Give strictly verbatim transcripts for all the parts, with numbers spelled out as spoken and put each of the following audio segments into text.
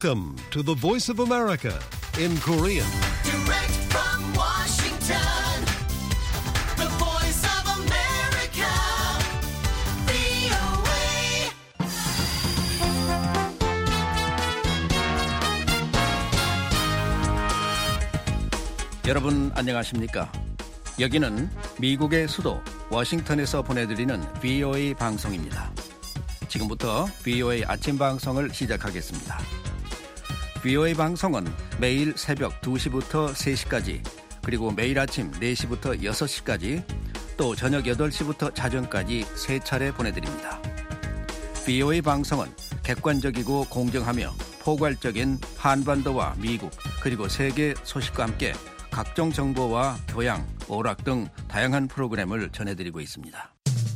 Welcome to the Voice of America in Korean. Direct from Washington, the Voice of America, 브이오에이. 여러분 안녕하십니까? 여기는 미국의 수도 워싱턴에서 보내드리는 브이오에이 방송입니다. 지금부터 브이오에이 아침 방송을 시작하겠습니다. 브이오에이 방송은 매일 새벽 두 시부터 세 시까지, 그리고 매일 아침 네 시부터 여섯 시까지, 또 저녁 여덟 시부터 자정까지 세 차례 보내드립니다. 브이오에이 방송은 객관적이고 공정하며 포괄적인 한반도와 미국 그리고 세계 소식과 함께 각종 정보와 교양, 오락 등 다양한 프로그램을 전해드리고 있습니다.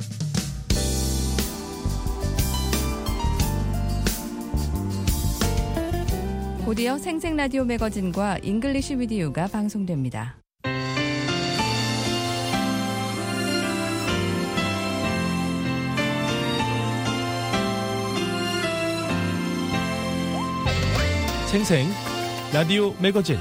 곧이어 생생라디오 매거진과 잉글리시 위디오가 방송됩니다. 생생 라디오 매거진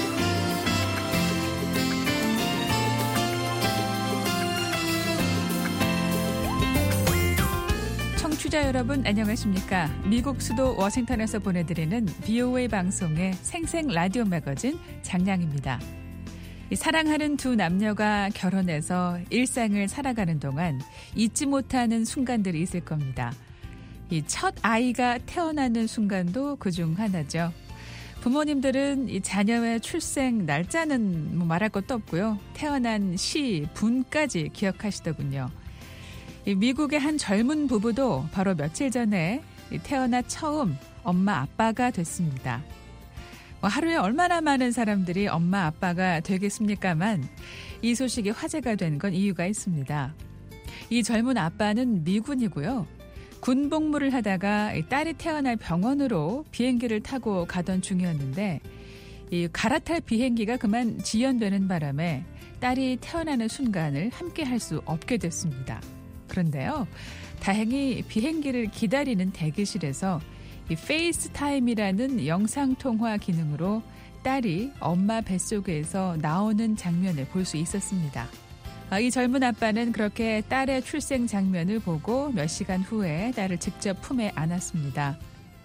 청취자 여러분 안녕하십니까? 미국 수도 워싱턴에서 보내드리는 브이오에이 방송의 생생 라디오 매거진 장량입니다. 사랑하는 두 남녀가 결혼해서 일상을 살아가는 동안 잊지 못하는 순간들이 있을 겁니다. 이 첫 아이가 태어나는 순간도 그중 하나죠. 부모님들은 이 자녀의 출생 날짜는 뭐 말할 것도 없고요. 태어난 시, 분까지 기억하시더군요. 미국의 한 젊은 부부도 바로 며칠 전에 태어나 처음 엄마 아빠가 됐습니다. 하루에 얼마나 많은 사람들이 엄마 아빠가 되겠습니까만 이 소식이 화제가 된 건 이유가 있습니다. 이 젊은 아빠는 미군이고요. 군 복무를 하다가 딸이 태어날 병원으로 비행기를 타고 가던 중이었는데 이 갈아탈 비행기가 그만 지연되는 바람에 딸이 태어나는 순간을 함께 할 수 없게 됐습니다. 그런데요, 다행히 비행기를 기다리는 대기실에서 이 페이스타임이라는 영상통화 기능으로 딸이 엄마 뱃속에서 나오는 장면을 볼 수 있었습니다. 이 젊은 아빠는 그렇게 딸의 출생 장면을 보고 몇 시간 후에 딸을 직접 품에 안았습니다.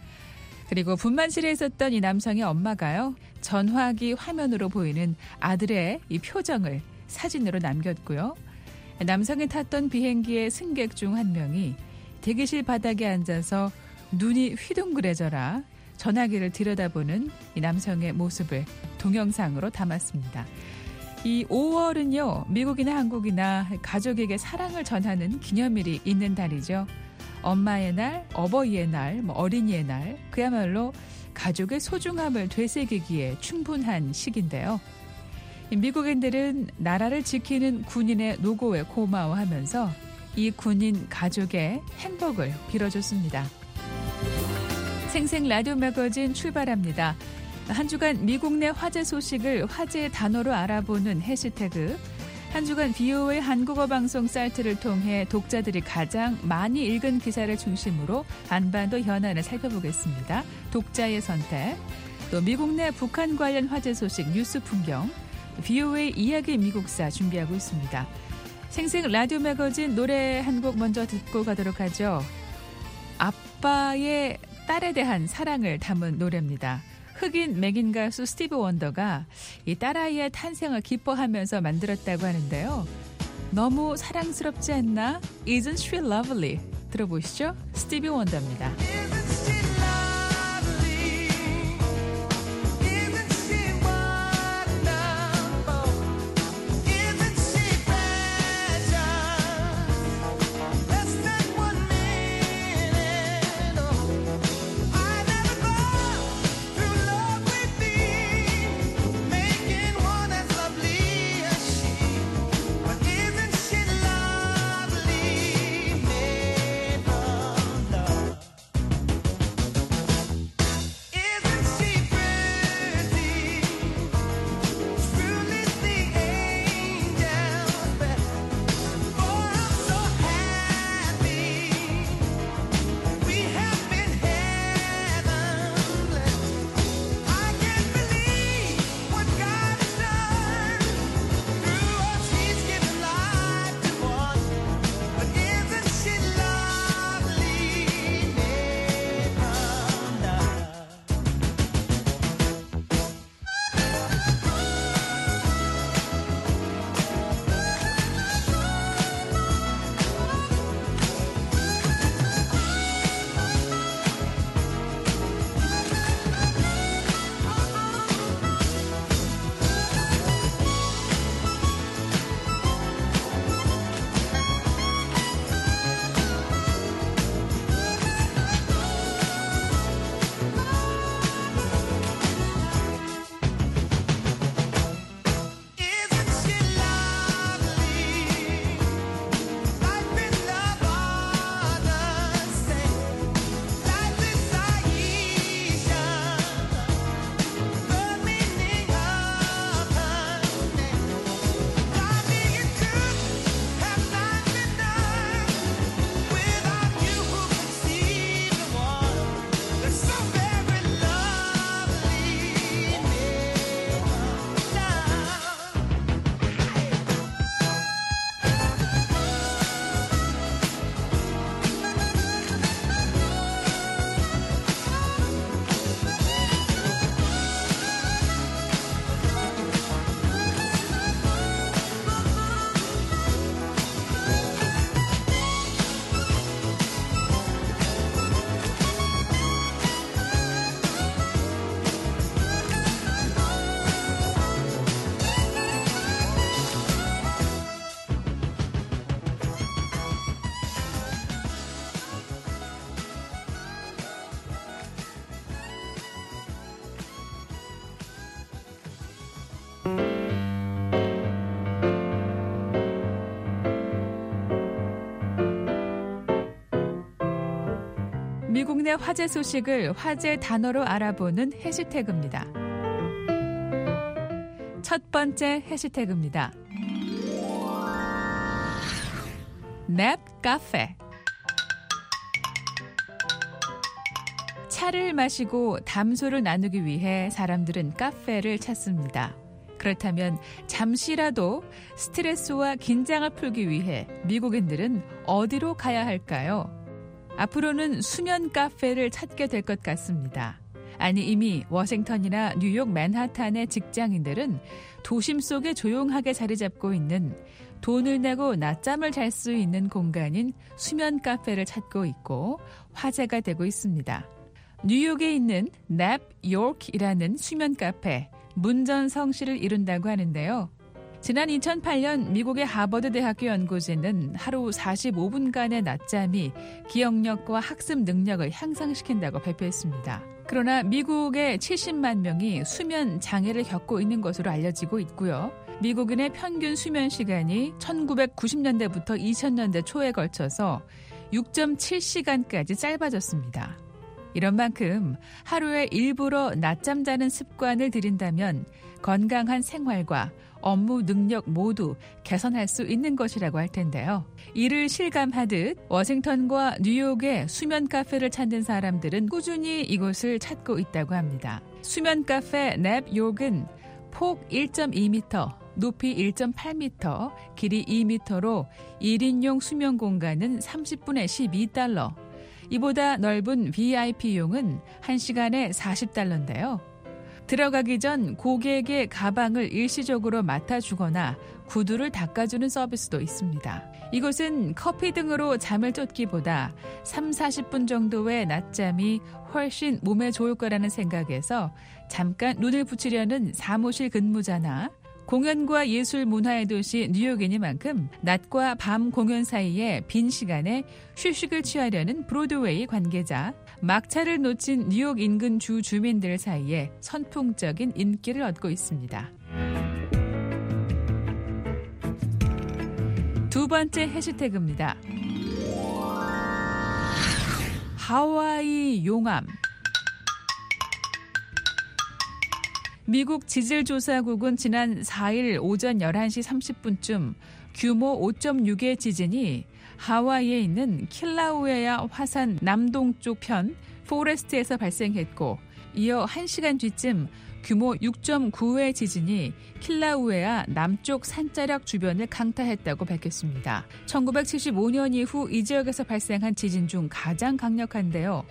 그리고 분만실에 있었던 이 남성의 엄마가요, 전화기 화면으로 보이는 아들의 이 표정을 사진으로 남겼고요. 남성이 탔던 비행기의 승객 중 한 명이 대기실 바닥에 앉아서 눈이 휘둥그레져라 전화기를 들여다보는 이 남성의 모습을 동영상으로 담았습니다. 이 오월은요, 미국이나 한국이나 가족에게 사랑을 전하는 기념일이 있는 달이죠. 엄마의 날, 어버이의 날, 뭐 어린이의 날, 그야말로 가족의 소중함을 되새기기에 충분한 시기인데요. 미국인들은 나라를 지키는 군인의 노고에 고마워하면서 이 군인 가족의 행복을 빌어줬습니다. 생생 라디오 매거진 출발합니다. 한 주간 미국 내 화제 소식을 화제의 단어로 알아보는 해시태그, 한 주간 브이오에이 한국어 방송 사이트를 통해 독자들이 가장 많이 읽은 기사를 중심으로 한반도 현안을 살펴보겠습니다. 독자의 선택, 또 미국 내 북한 관련 화제 소식 뉴스 풍경, 브이오에이 이야기 미국사 준비하고 있습니다. 생생 라디오 매거진 노래 한 곡 먼저 듣고 가도록 하죠. 아빠의 딸에 대한 사랑을 담은 노래입니다. 흑인 맥인 가수 스티브 원더가 이 딸아이의 탄생을 기뻐하면서 만들었다고 하는데요. 너무 사랑스럽지 않나? Isn't she lovely? 들어보시죠. 스티브 원더입니다. 미국 내 화제 소식을 화제 단어로 알아보는 해시태그입니다. 첫 번째 해시태그입니다. 냅 카페. 차를 마시고 담소를 나누기 위해 사람들은 카페를 찾습니다. 그렇다면 잠시라도 스트레스와 긴장을 풀기 위해 미국인들은 어디로 가야 할까요? 앞으로는 수면 카페를 찾게 될 것 같습니다. 아니 이미 워싱턴이나 뉴욕 맨하탄의 직장인들은 도심 속에 조용하게 자리 잡고 있는 돈을 내고 낮잠을 잘 수 있는 공간인 수면 카페를 찾고 있고 화제가 되고 있습니다. 뉴욕에 있는 냅 요크이라는 수면 카페, 문전성시를 이룬다고 하는데요. 지난 이천팔 년 미국의 하버드 대학교 연구진은 하루 사십오 분간의 낮잠이 기억력과 학습 능력을 향상시킨다고 발표했습니다. 그러나 미국의 칠십만 명이 수면 장애를 겪고 있는 것으로 알려지고 있고요. 미국인의 평균 수면 시간이 천구백구십 년대부터 이천 년대 초에 걸쳐서 육 점 칠 시간까지 짧아졌습니다. 이런 만큼 하루에 일부러 낮잠 자는 습관을 들인다면 건강한 생활과 업무 능력 모두 개선할 수 있는 것이라고 할 텐데요. 이를 실감하듯 워싱턴과 뉴욕의 수면 카페를 찾는 사람들은 꾸준히 이곳을 찾고 있다고 합니다. 수면 카페 냅 요크는 폭 일 점 이 미터, 높이 일 점 팔 미터, 길이 이 미터로 일 인용 수면 공간은 삼십 분에 십이 달러, 이보다 넓은 브이아이피용은 한 시간에 사십 달러인데요. 들어가기 전 고객의 가방을 일시적으로 맡아주거나 구두를 닦아주는 서비스도 있습니다. 이곳은 커피 등으로 잠을 쫓기보다 삼, 사십 분 정도의 낮잠이 훨씬 몸에 좋을 거라는 생각에서 잠깐 눈을 붙이려는 사무실 근무자나 공연과 예술 문화의 도시 뉴욕이니만큼 낮과 밤 공연 사이에 빈 시간에 휴식을 취하려는 브로드웨이 관계자, 막차를 놓친 뉴욕 인근 주 주민들 사이에 선풍적인 인기를 얻고 있습니다. 두 번째 해시태그입니다. 하와이 용암. 미국 지질조사국은 지난 사 일 오전 열한 시 삼십 분쯤 규모 오 점 육의 지진이 하와이에 있는 킬라우에아 화산 남동쪽 편 포레스트에서 발생했고, 이어 한 시간 뒤쯤 규모 육 점 구의 지진이 킬라우에아 남쪽 산자락 주변을 강타했다고 밝혔습니다. 천구백칠십오 년 이후 이 지역에서 발생한 지진 중 가장 강력한데요.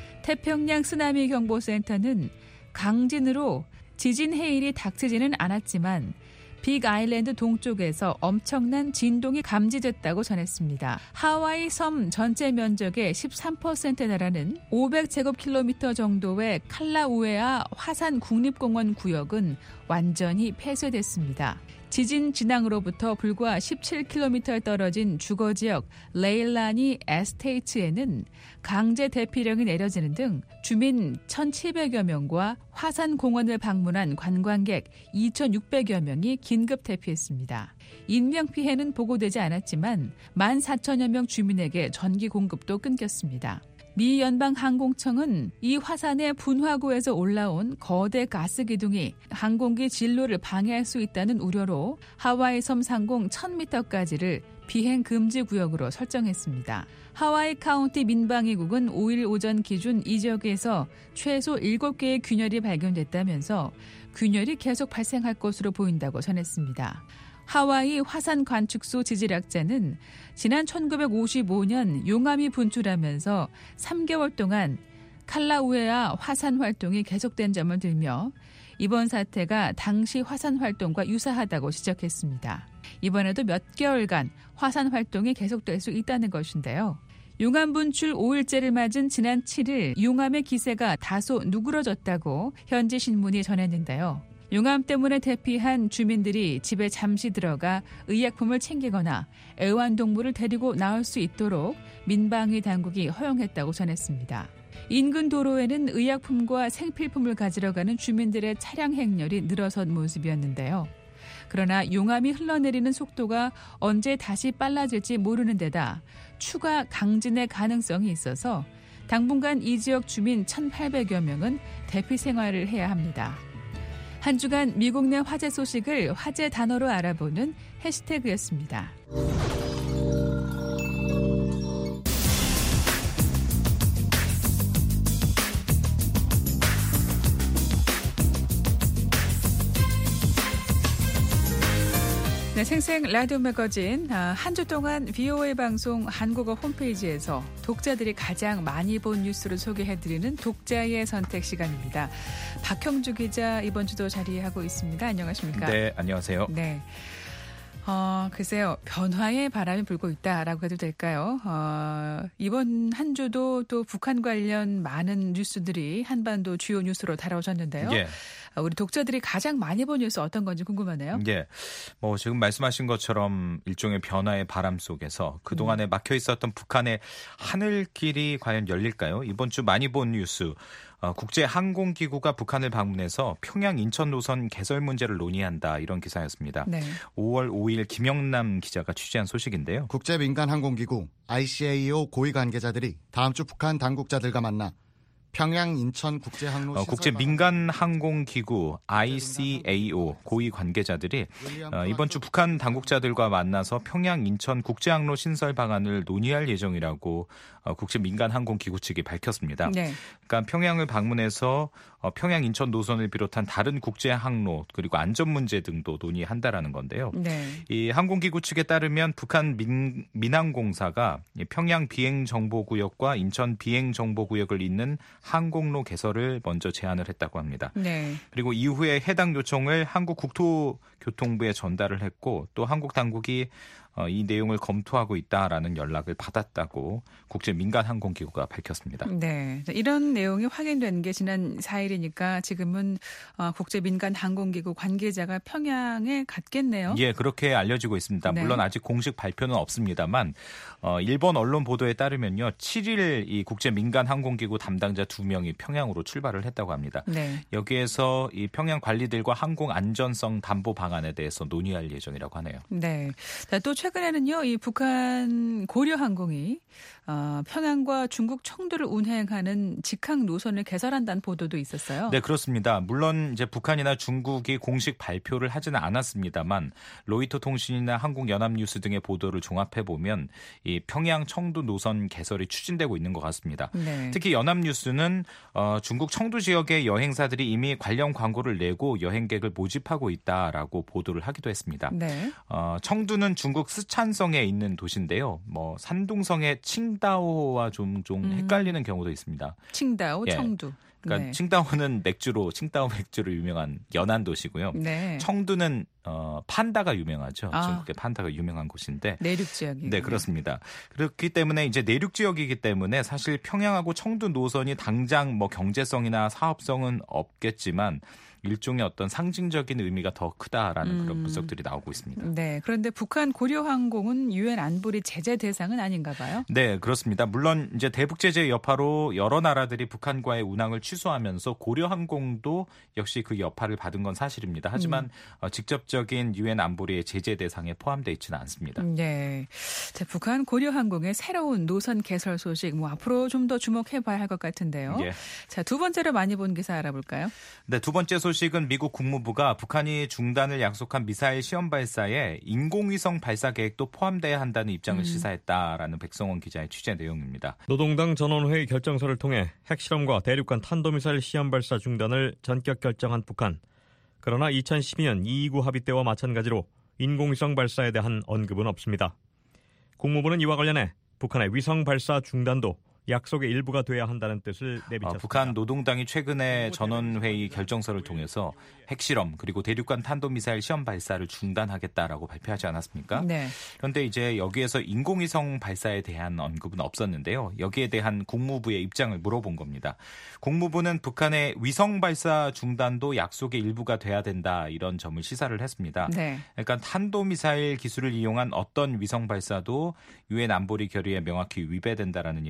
태평양 쓰나미 경보센터는 강진으로 지진 해일이 닥치지는 않았지만 빅 아일랜드 동쪽에서 엄청난 진동이 감지됐다고 전했습니다. 하와이 섬 전체 면적의 십삼 퍼센트에 달하는 오백 제곱킬로미터 정도의 칼라우에아 화산 국립공원 구역은 완전히 폐쇄됐습니다. 지진 진앙으로부터 불과 십칠 킬로미터 떨어진 주거지역 레일라니 에스테이츠에는 강제 대피령이 내려지는 등 주민 천칠백여 명과 화산공원을 방문한 관광객 이천육백여 명이 긴급 대피했습니다. 인명피해는 보고되지 않았지만 만 사천여 명 주민에게 전기 공급도 끊겼습니다. 미 연방항공청은 이 화산의 분화구에서 올라온 거대 가스 기둥이 항공기 진로를 방해할 수 있다는 우려로 하와이 섬 상공 천 미터까지를 비행 금지 구역으로 설정했습니다. 하와이 카운티 민방위국은 오 일 오전 기준 이 지역에서 최소 일곱 개의 균열이 발견됐다면서 균열이 계속 발생할 것으로 보인다고 전했습니다. 하와이 화산관측소 지질학자는 지난 천구백오십오 년 용암이 분출하면서 삼 개월 동안 칼라우에아 화산 활동이 계속된 점을 들며 이번 사태가 당시 화산 활동과 유사하다고 지적했습니다. 이번에도 몇 개월간 화산 활동이 계속될 수 있다는 것인데요. 용암 분출 오 일째를 맞은 지난 칠 일 용암의 기세가 다소 누그러졌다고 현지 신문이 전했는데요. 용암 때문에 대피한 주민들이 집에 잠시 들어가 의약품을 챙기거나 애완동물을 데리고 나올 수 있도록 민방위 당국이 허용했다고 전했습니다. 인근 도로에는 의약품과 생필품을 가지러 가는 주민들의 차량 행렬이 늘어선 모습이었는데요. 그러나 용암이 흘러내리는 속도가 언제 다시 빨라질지 모르는 데다 추가 강진의 가능성이 있어서 당분간 이 지역 주민 천팔백여 명은 대피 생활을 해야 합니다. 한 주간 미국 내 화재 소식을 화재 단어로 알아보는 해시태그였습니다. 네, 생생 라디오 매거진 한 주 동안 브이오에이 방송 한국어 홈페이지에서 독자들이 가장 많이 본 뉴스를 소개해드리는 독자의 선택 시간입니다. 박형주 기자 이번 주도 자리하고 있습니다. 안녕하십니까? 네, 안녕하세요. 네. 어, 글쎄요. 변화의 바람이 불고 있다라고 해도 될까요? 어, 이번 한 주도 또 북한 관련 많은 뉴스들이 한반도 주요 뉴스로 다뤄졌는데요. 예. 우리 독자들이 가장 많이 본 뉴스 어떤 건지 궁금하네요. 예. 뭐 지금 말씀하신 것처럼 일종의 변화의 바람 속에서 그동안에 음. 막혀 있었던 북한의 하늘길이 과연 열릴까요? 이번 주 많이 본 뉴스. 어, 국제항공기구가 북한을 방문해서 평양 인천 노선 개설 문제를 논의한다 이런 기사였습니다. 네. 오월 오일 김영남 기자가 취재한 소식인데요. 국제민간항공기구 아이씨에이오 고위 관계자들이 다음 주 북한 당국자들과 만나 평양 인천 국제항로 어, 국제민간항공기구 아이씨에이오 고위 관계자들이 어, 이번 주 북한 당국자들과 만나서 평양 인천 국제항로 신설 방안을 논의할 예정이라고 어, 국제민간항공기구 측이 밝혔습니다. 네. 그러니까 평양을 방문해서 어, 평양 인천 노선을 비롯한 다른 국제항로 그리고 안전 문제 등도 논의한다라는 건데요. 네. 이 항공기구 측에 따르면 북한 민, 민항공사가 평양 비행정보구역과 인천 비행정보구역을 잇는 항공로 개설을 먼저 제안을 했다고 합니다. 네. 그리고 이후에 해당 요청을 한국 국토교통부에 전달을 했고 또 한국 당국이 이 내용을 검토하고 있다라는 연락을 받았다고 국제민간항공기구가 밝혔습니다. 네, 이런 내용이 확인된 게 지난 사일이니까 지금은 국제민간항공기구 관계자가 평양에 갔겠네요. 예, 그렇게 알려지고 있습니다. 네. 물론 아직 공식 발표는 없습니다만 어, 일본 언론 보도에 따르면요. 칠일 이 국제민간항공기구 담당자 두 명이 평양으로 출발을 했다고 합니다. 네. 여기에서 이 평양 관리들과 항공 안전성 담보 방안에 대해서 논의할 예정이라고 하네요. 네, 자, 또 최근에는요, 이 북한 고려항공이 어, 평양과 중국 청두를 운행하는 직항 노선을 개설한다는 보도도 있었어요. 네, 그렇습니다. 물론 이제 북한이나 중국이 공식 발표를 하지는 않았습니다만 로이터 통신이나 한국연합뉴스 등의 보도를 종합해 보면 이 평양 청두 노선 개설이 추진되고 있는 것 같습니다. 네. 특히 연합뉴스는 어, 중국 청두 지역의 여행사들이 이미 관련 광고를 내고 여행객을 모집하고 있다라고 보도를 하기도 했습니다. 네. 어, 청두는 중국 스촨성에 있는 도시인데요. 뭐 산둥성의 칭다오와 좀, 좀 음. 헷갈리는 경우도 있습니다. 칭다오, 예. 청두. 그러니까 네. 칭다오는 맥주로 칭다오 맥주로 유명한 연안 도시고요. 네. 청두는 어, 판다가 유명하죠. 아. 중국의 판다가 유명한 곳인데 내륙 지역이. 네, 그렇습니다. 그렇기 때문에 이제 내륙 지역이기 때문에 사실 평양하고 청두 노선이 당장 뭐 경제성이나 사업성은 없겠지만 일종의 어떤 상징적인 의미가 더 크다라는 음. 그런 분석들이 나오고 있습니다. 네, 그런데 북한 고려항공은 유엔 안보리 제재 대상은 아닌가 봐요? 네, 그렇습니다. 물론 이제 대북 제재 여파로 여러 나라들이 북한과의 운항을 취소하면서 고려항공도 역시 그 여파를 받은 건 사실입니다. 하지만 음. 어, 직접적인 유엔 안보리의 제재 대상에 포함되어 있지는 않습니다. 네, 자, 북한 고려항공의 새로운 노선 개설 소식 뭐 앞으로 좀 더 주목해봐야 할 것 같은데요. 예. 자, 두 번째로 많이 본 기사 알아볼까요? 네, 두 번째 소식은 미국 국무부가 북한이 중단을 약속한 미사일 시험 발사에 인공위성 발사 계획도 포함돼야 한다는 입장을 음. 시사했다라는 백성원 기자의 취재 내용입니다. 노동당 전원회의 결정서를 통해 핵실험과 대륙간 탄도미사일 시험 발사 중단을 전격 결정한 북한. 그러나 이천십이년 이이구 합의 때와 마찬가지로 인공위성 발사에 대한 언급은 없습니다. 국무부는 이와 관련해 북한의 위성 발사 중단도 약속의 일부가 돼야 한다는 뜻을 내비쳤습니다. 어, 북한 노동당이 최근에 전원회의 결정서를 통해서 핵실험 그리고 대륙간 탄도미사일 시험 발사를 중단하겠다라고 발표하지 않았습니까? 네. 그런데 이제 여기에서 인공위성 발사에 대한 언급은 없었는데요. 여기에 대한 국무부의 입장을 물어본 겁니다. 국무부는 북한의 위성 발사 중단도 약속의 일부가 돼야 된다 이런 점을 시사를 했습니다. 네. 그러니까 탄도미사일 기술을 이용한 어떤 위성 발사도 유엔 안보리 결의에 명확히 위배된다라는 얘기인 건데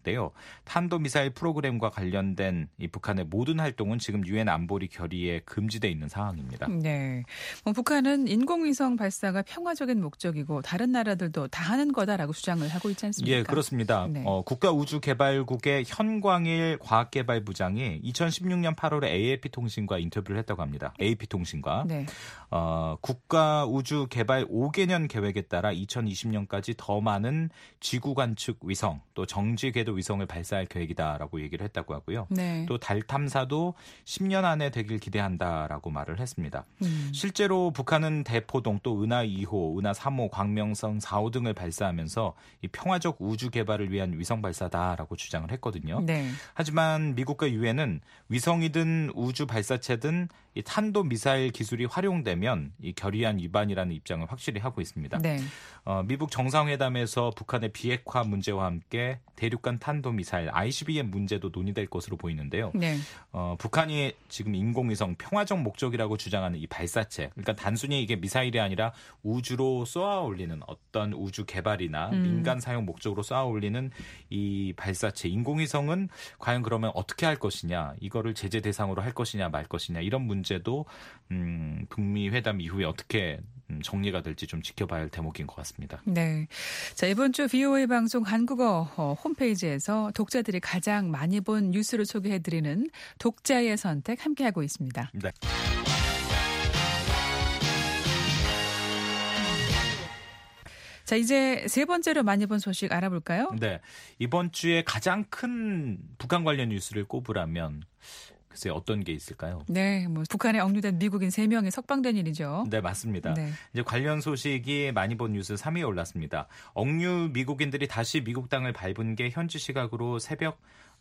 밝혔대요. 탄도미사일 프로그램과 관련된 이 북한의 모든 활동은 지금 유엔 안보리 결의에 금지돼 있는 상황입니다. 네, 뭐 북한은 인공위성 발사가 평화적인 목적이고 다른 나라들도 다 하는 거다라고 주장을 하고 있지 않습니까? 예, 그렇습니다. 네. 어, 국가우주개발국의 현광일 과학개발부장이 이천십육 년 팔월에 에이에이피통신과 인터뷰를 했다고 합니다. 에이피통신과. 네. 어, 국가우주개발 오 개년 계획에 따라 이천이십 년까지 더 많은 지구 관측 위성 또 정지 궤도 위성을 발사할 계획이다라고 얘기를 했다고 하고요. 네. 또 달 탐사도 십 년 안에 되길 기대한다라고 말을 했습니다. 음. 실제로 북한은 대포동 또 은하 이 호, 은하 삼 호, 광명성 사 호 등을 발사하면서 이 평화적 우주 개발을 위한 위성 발사다라고 주장을 했거든요. 네. 하지만 미국과 유엔은 위성이든 우주 발사체든 이 탄도 미사일 기술이 활용되면 이 결의안 위반이라는 입장을 확실히 하고 있습니다. 네. 어, 미국 정상회담에서 북한의 비핵화 문제와 함께 대륙간 탄도 미사일 아이씨비엠 문제도 논의될 것으로 보이는데요. 네. 어, 북한이 지금 인공위성 평화적 목적이라고 주장하는 이 발사체, 그러니까 단순히 이게 미사일이 아니라 우주로 쏘아 올리는 어떤 우주 개발이나 음. 민간 사용 목적으로 쏘아 올리는 이 발사체, 인공위성은 과연 그러면 어떻게 할 것이냐, 이거를 제재 대상으로 할 것이냐 말 것이냐 이런 문제도 음, 북미 회담 이후에 어떻게 음, 정리가 될지 좀 지켜봐야 할 대목인 것 같습니다. 네. 자, 이번 주 비오에이 방송 한국어 어, 홈페이지에서 독자들이 가장 많이 본 뉴스를 소개해드리는 독자의 선택 함께하고 있습니다. 네. 자, 이제 세 번째로 많이 본 소식 알아볼까요? 네. 이번 주에 가장 큰 북한 관련 뉴스를 꼽으라면 글쎄 어떤 게 있을까요? 네, 뭐 북한에 억류된 미국인 세 명이 석방된 일이죠. 네, 맞습니다. 네. 이제 관련 소식이 많이 본 뉴스 삼 위에 올랐습니다. 억류 미국인들이 다시 미국 땅을 밟은 게 현지 시각으로 새벽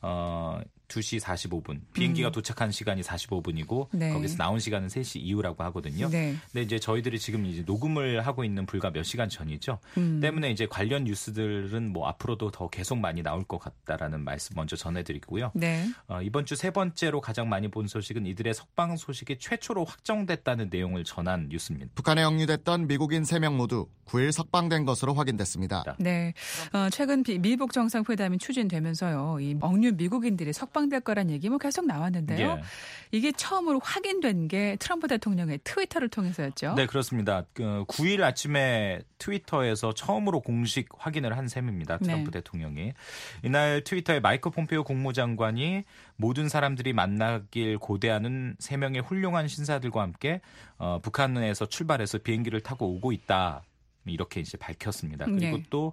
어, 두 시 사십오 분. 비행기가 음. 도착한 시간이 사십오 분이고 네. 거기서 나온 시간은 세 시 이후라고 하거든요. 네. 근데 이제 저희들이 지금 이제 녹음을 하고 있는 불과 몇 시간 전이죠. 음. 때문에 이제 관련 뉴스들은 뭐 앞으로도 더 계속 많이 나올 것 같다라는 말씀 먼저 전해드리고요. 네. 어, 이번 주 세 번째로 가장 많이 본 소식은 이들의 석방 소식이 최초로 확정됐다는 내용을 전한 뉴스입니다. 북한에 억류됐던 미국인 세 명 모두 구 일 석방된 것으로 확인됐습니다. 네. 어, 최근 비, 미북 정상회담이 추진되면서요. 이 억류 미국인들이 석방될 거란 얘기 뭐 계속 나왔는데요. 예. 이게 처음으로 확인된 게 트럼프 대통령의 트위터를 통해서였죠. 네, 그렇습니다. 그 구 일 아침에 트위터에서 처음으로 공식 확인을 한 셈입니다. 트럼프 네. 대통령이. 이날 트위터에 마이크 폼페이오 국무장관이 모든 사람들이 만나길 고대하는 세 명의 훌륭한 신사들과 함께 어, 북한에서 출발해서 비행기를 타고 오고 있다. 이렇게 이제 밝혔습니다. 그리고 네. 또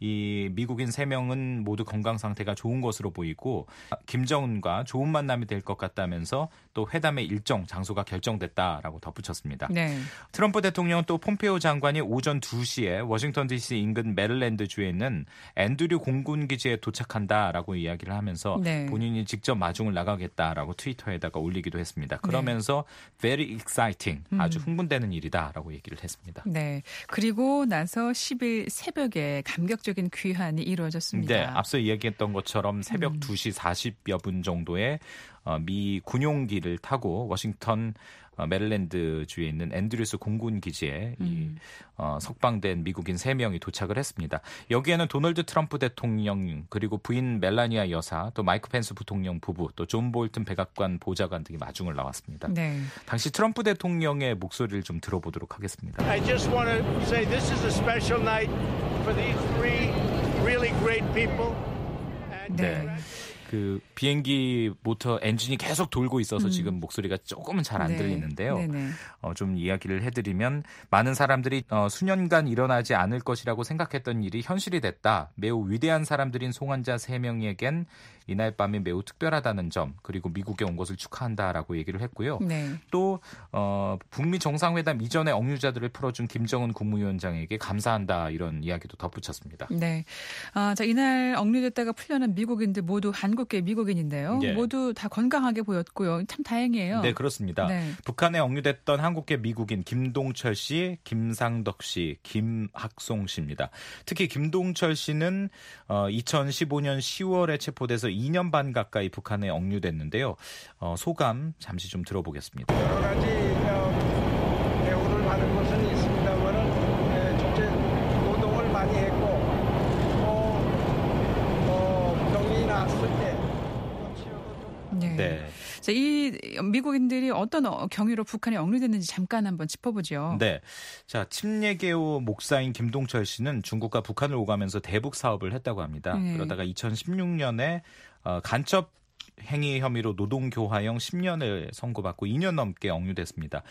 이 미국인 세 명은 모두 건강 상태가 좋은 것으로 보이고 김정은과 좋은 만남이 될 것 같다면서 또 회담의 일정 장소가 결정됐다라고 덧붙였습니다. 네. 트럼프 대통령은 또 폼페이오 장관이 오전 두 시에 워싱턴 디씨 인근 메릴랜드 주에 있는 앤드류 공군 기지에 도착한다라고 이야기를 하면서 네. 본인이 직접 마중을 나가겠다라고 트위터에다가 올리기도 했습니다. 그러면서 very exciting, 아주 흥분되는 일이다라고 얘기를 했습니다. 네. 그리고 나서 십 일 새벽에 감격적인 귀환이 이루어졌습니다. 네, 앞서 이야기했던 것처럼 새벽 음. 두 시 사십여 분 정도에 미 군용기를 타고 워싱턴 메릴랜드 주에 있는 앤드류스 공군 기지에 음. 이, 어, 석방된 미국인 세 명이 도착을 했습니다. 여기에는 도널드 트럼프 대통령 그리고 부인 멜라니아 여사 또 마이크 펜스 부통령 부부 또 존 볼튼 백악관 보좌관 등이 마중을 나왔습니다. 네. 당시 트럼프 대통령의 목소리를 좀 들어보도록 하겠습니다. I just want to say this is a special night for these three really great people. And 네. 그 비행기 모터 엔진이 계속 돌고 있어서 음. 지금 목소리가 조금은 잘 안 네. 들리는데요. 네네. 어, 좀 이야기를 해드리면 많은 사람들이 어, 수년간 일어나지 않을 것이라고 생각했던 일이 현실이 됐다. 매우 위대한 사람들인 송환자 세 명에겐 이날 밤이 매우 특별하다는 점 그리고 미국에 온 것을 축하한다라고 얘기를 했고요. 네. 또 어, 북미 정상회담 이전에 억류자들을 풀어준 김정은 국무위원장에게 감사한다 이런 이야기도 덧붙였습니다. 네. 아, 자, 이날 억류됐다가 풀려난 미국인들 모두 한국계 미국인인데요. 예. 모두 다 건강하게 보였고요. 참 다행이에요. 네, 그렇습니다. 네. 북한에 억류됐던 한국계 미국인 김동철 씨, 김상덕 씨, 김학송 씨입니다. 특히 김동철 씨는 어, 이천십오 년 시월에 체포돼서 이 년 반 가까이 북한에 억류됐는데요. 어, 소감 잠시 좀 들어보겠습니다. 여러 가지 어, 대우를 받은 것은 있습니다만은 예, 첫째 노동을 많이 했고 또 어, 부동이 네. 자, 이 미국인들이 어떤 경위로 북한에 억류됐는지 잠깐 한번 짚어보죠. 네. 자, 침례개오 목사인 김동철 씨는 중국과 북한을 오가면서 대북 사업을 했다고 합니다. 네. 그러다가 이천십육 년에 어, 간첩 행위 혐의로 노동교화형 십 년을 선고받고 이 년 넘게 억류됐습니다.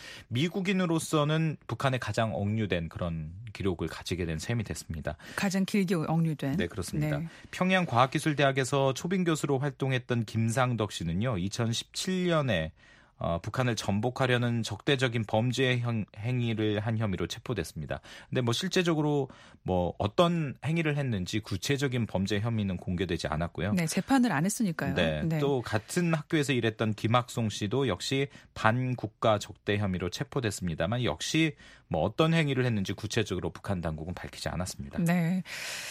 미국인으로서는 북한에 가장 억류된 그런 기록을 가지게 된 셈이 됐습니다. 가장 길게 억류된. 네, 그렇습니다. 네. 평양과학기술대학에서 초빙 교수로 활동했던 김상덕 씨는요. 이천십칠 년에 어, 북한을 전복하려는 적대적인 범죄 형, 행위를 한 혐의로 체포됐습니다. 근데 뭐 실제적으로 뭐 어떤 행위를 했는지 구체적인 범죄 혐의는 공개되지 않았고요. 네, 재판을 안 했으니까요. 네, 네. 또 같은 학교에서 일했던 김학송 씨도 역시 반국가 적대 혐의로 체포됐습니다만 역시 뭐 어떤 행위를 했는지 구체적으로 북한 당국은 밝히지 않았습니다. 네.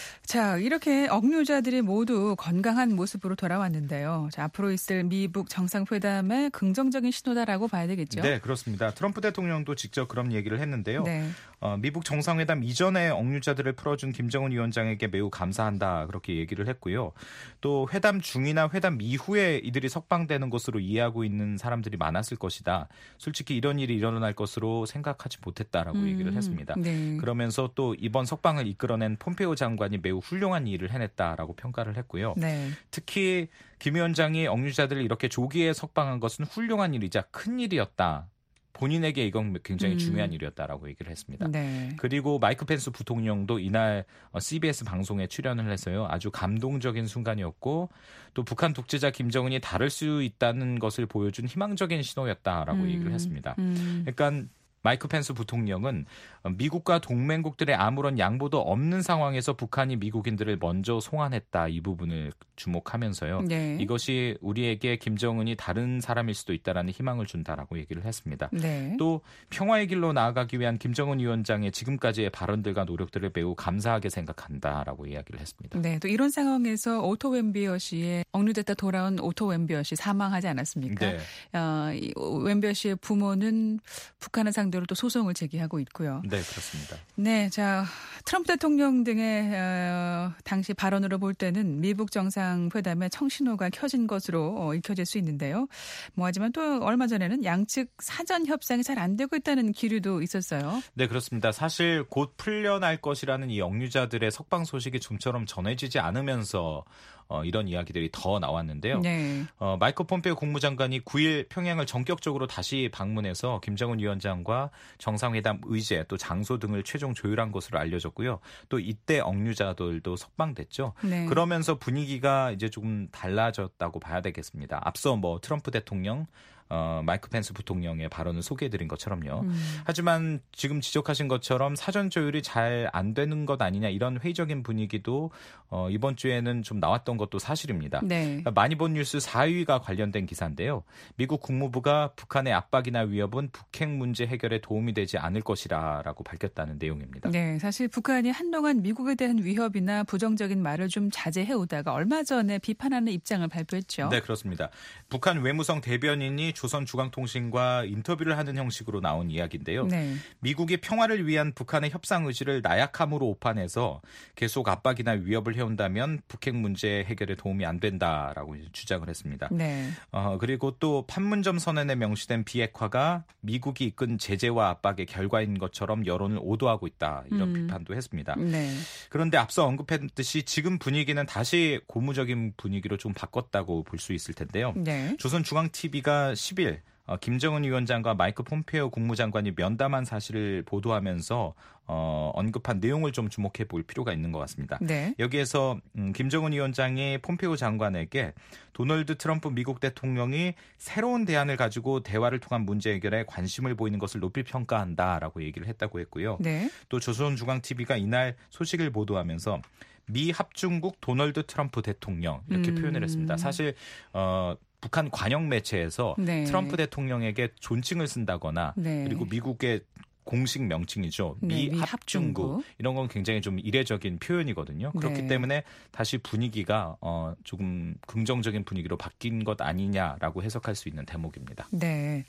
자, 이렇게 억류자들이 모두 건강한 모습으로 돌아왔는데요. 자, 앞으로 있을 미북 정상회담의 긍정적인 신호다라고 봐야 되겠죠? 네, 그렇습니다. 트럼프 대통령도 직접 그런 얘기를 했는데요. 네. 어, 미북 정상회담 이전에 억류자들을 풀어준 김정은 위원장에게 매우 감사한다 그렇게 얘기를 했고요. 또 회담 중이나 회담 이후에 이들이 석방되는 것으로 이해하고 있는 사람들이 많았을 것이다. 솔직히 이런 일이 일어날 것으로 생각하지 못했다라고 음, 얘기를 했습니다. 네. 그러면서 또 이번 석방을 이끌어낸 폼페오 장관이 매우 훌륭한 일을 해냈다라고 평가를 했고요. 네. 특히 김 위원장이 억류자들을 이렇게 조기에 석방한 것은 훌륭한 일이자 큰 일이었다. 본인에게 이건 굉장히 음. 중요한 일이었다라고 얘기를 했습니다. 네. 그리고 마이크 펜스 부통령도 이날 씨비에스 방송에 출연을 해서요. 아주 감동적인 순간이었고 또 북한 독재자 김정은이 다를 수 있다는 것을 보여준 희망적인 신호였다라고 음. 얘기를 했습니다. 음. 그러니까 마이크 펜스 부통령은 미국과 동맹국들의 아무런 양보도 없는 상황에서 북한이 미국인들을 먼저 송환했다. 이 부분을 주목하면서요. 네. 이것이 우리에게 김정은이 다른 사람일 수도 있다라는 희망을 준다라고 얘기를 했습니다. 네. 또 평화의 길로 나아가기 위한 김정은 위원장의 지금까지의 발언들과 노력들을 매우 감사하게 생각한다라고 이야기를 했습니다. 네, 또 이런 상황에서 오토 웬비어 씨의 억류됐다 돌아온 오토 웬비어 씨 사망하지 않았습니까? 네. 어, 이 웬비어 씨의 부모는 북한을 상대로 또 소송을 제기하고 있고요. 네, 그렇습니다. 네, 자 트럼프 대통령 등의 어, 당시 발언으로 볼 때는 미북 정상회담의 청신호가 켜진 것으로 어, 읽혀질 수 있는데요. 뭐 하지만 또 얼마 전에는 양측 사전 협상이 잘 안 되고 있다는 기류도 있었어요. 네, 그렇습니다. 사실 곧 풀려날 것이라는 이 억류자들의 석방 소식이 좀처럼 전해지지 않으면서 어, 이런 이야기들이 더 나왔는데요. 네. 어, 마이크 폼페오 국무장관이 구 일 평양을 전격적으로 다시 방문해서 김정은 위원장과 정상회담 의제 또 장소 등을 최종 조율한 것으로 알려졌고요. 또 이때 억류자들도 석방됐죠. 네. 그러면서 분위기가 이제 조금 달라졌다고 봐야 되겠습니다. 앞서 뭐 트럼프 대통령 어, 마이크 펜스 부통령의 발언을 소개해드린 것처럼요. 음. 하지만 지금 지적하신 것처럼 사전 조율이 잘 안 되는 것 아니냐 이런 회의적인 분위기도 어, 이번 주에는 좀 나왔던 것도 사실입니다. 네. 많이 본 뉴스 사 위가 관련된 기사인데요. 미국 국무부가 북한의 압박이나 위협은 북핵 문제 해결에 도움이 되지 않을 것이라고 밝혔다는 내용입니다. 네, 사실 북한이 한동안 미국에 대한 위협이나 부정적인 말을 좀 자제해 오다가 얼마 전에 비판하는 입장을 발표했죠. 네, 그렇습니다. 북한 외무성 대변인이 조선중앙통신과 인터뷰를 하는 형식으로 나온 이야기인데요. 네. 미국이 평화를 위한 북한의 협상 의지를 나약함으로 오판해서 계속 압박이나 위협을 해온다면 북핵 문제 해결에 도움이 안 된다라고 주장을 했습니다. 네. 어, 그리고 또 판문점 선언에 명시된 비핵화가 미국이 이끈 제재와 압박의 결과인 것처럼 여론을 오도하고 있다. 이런 음. 비판도 했습니다. 네. 그런데 앞서 언급했듯이 지금 분위기는 다시 고무적인 분위기로 좀 바꿨다고 볼 수 있을 텐데요. 네. 조선중앙티비가 십 일 어, 김정은 위원장과 마이크 폼페오 국무장관이 면담한 사실을 보도하면서 어, 언급한 내용을 좀 주목해 볼 필요가 있는 것 같습니다. 네. 여기에서 음, 김정은 위원장이 폼페오 장관에게 도널드 트럼프 미국 대통령이 새로운 대안을 가지고 대화를 통한 문제 해결에 관심을 보이는 것을 높이 평가한다라고 얘기를 했다고 했고요. 네. 또 조선중앙티비가 이날 소식을 보도하면서 미 합중국 도널드 트럼프 대통령 이렇게 음. 표현을 했습니다. 사실 어, 북한 관영 매체에서 네. 트럼프 대통령에게 존칭을 쓴다거나 네. 그리고 미국의 공식 명칭이죠. 네, 미 미 합중국. 합중국. 이런 건 굉장히 좀 이례적인 표현이거든요. 그렇기 네. 때문에 다시 분위기가 어, 조금 긍정적인 분위기로 바뀐 것 아니냐라고 해석할 수 있는 대목입니다. 네.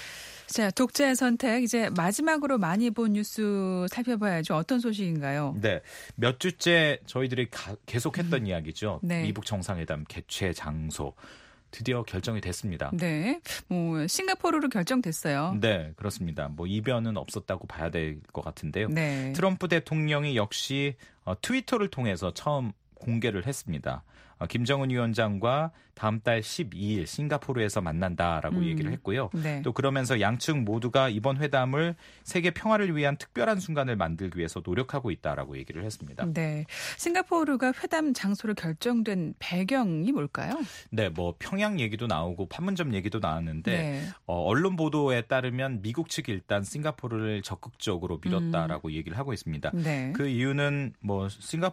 자, 독자의 선택 이제 마지막으로 많이 본 뉴스 살펴봐야죠. 어떤 소식인가요? 네, 몇 주째 저희들이 가, 계속했던 음. 이야기죠. 네. 미북 정상회담 개최 장소. 드디어 결정이 됐습니다. 네, 뭐 싱가포르로 결정됐어요. 네, 그렇습니다. 뭐 이변은 없었다고 봐야 될 것 같은데요. 네. 트럼프 대통령이 역시 트위터를 통해서 처음 공개를 했습니다. 김정은 위원장과 다음 달 십이일 싱가포르에서 만난다라고 음, 얘기를 했고요. 네. 또 그러면서 양측 모두가 이번 회담을 세계 평화를 위한 특별한 순간을 만들기 위해서 노력하고 있다라고 얘기를 했습니다. 네, 싱가포르가 회담 장소로 결정된 배경이 뭘까요? 네, 뭐 평양 얘기도 나오고 판문점 얘기도 나왔는데 네. 어, 언론 보도에 따르면 미국 측이 일단 싱가포르를 적극적으로 밀었다라고 음. 얘기를 하고 있습니다. 네. 그 이유는 뭐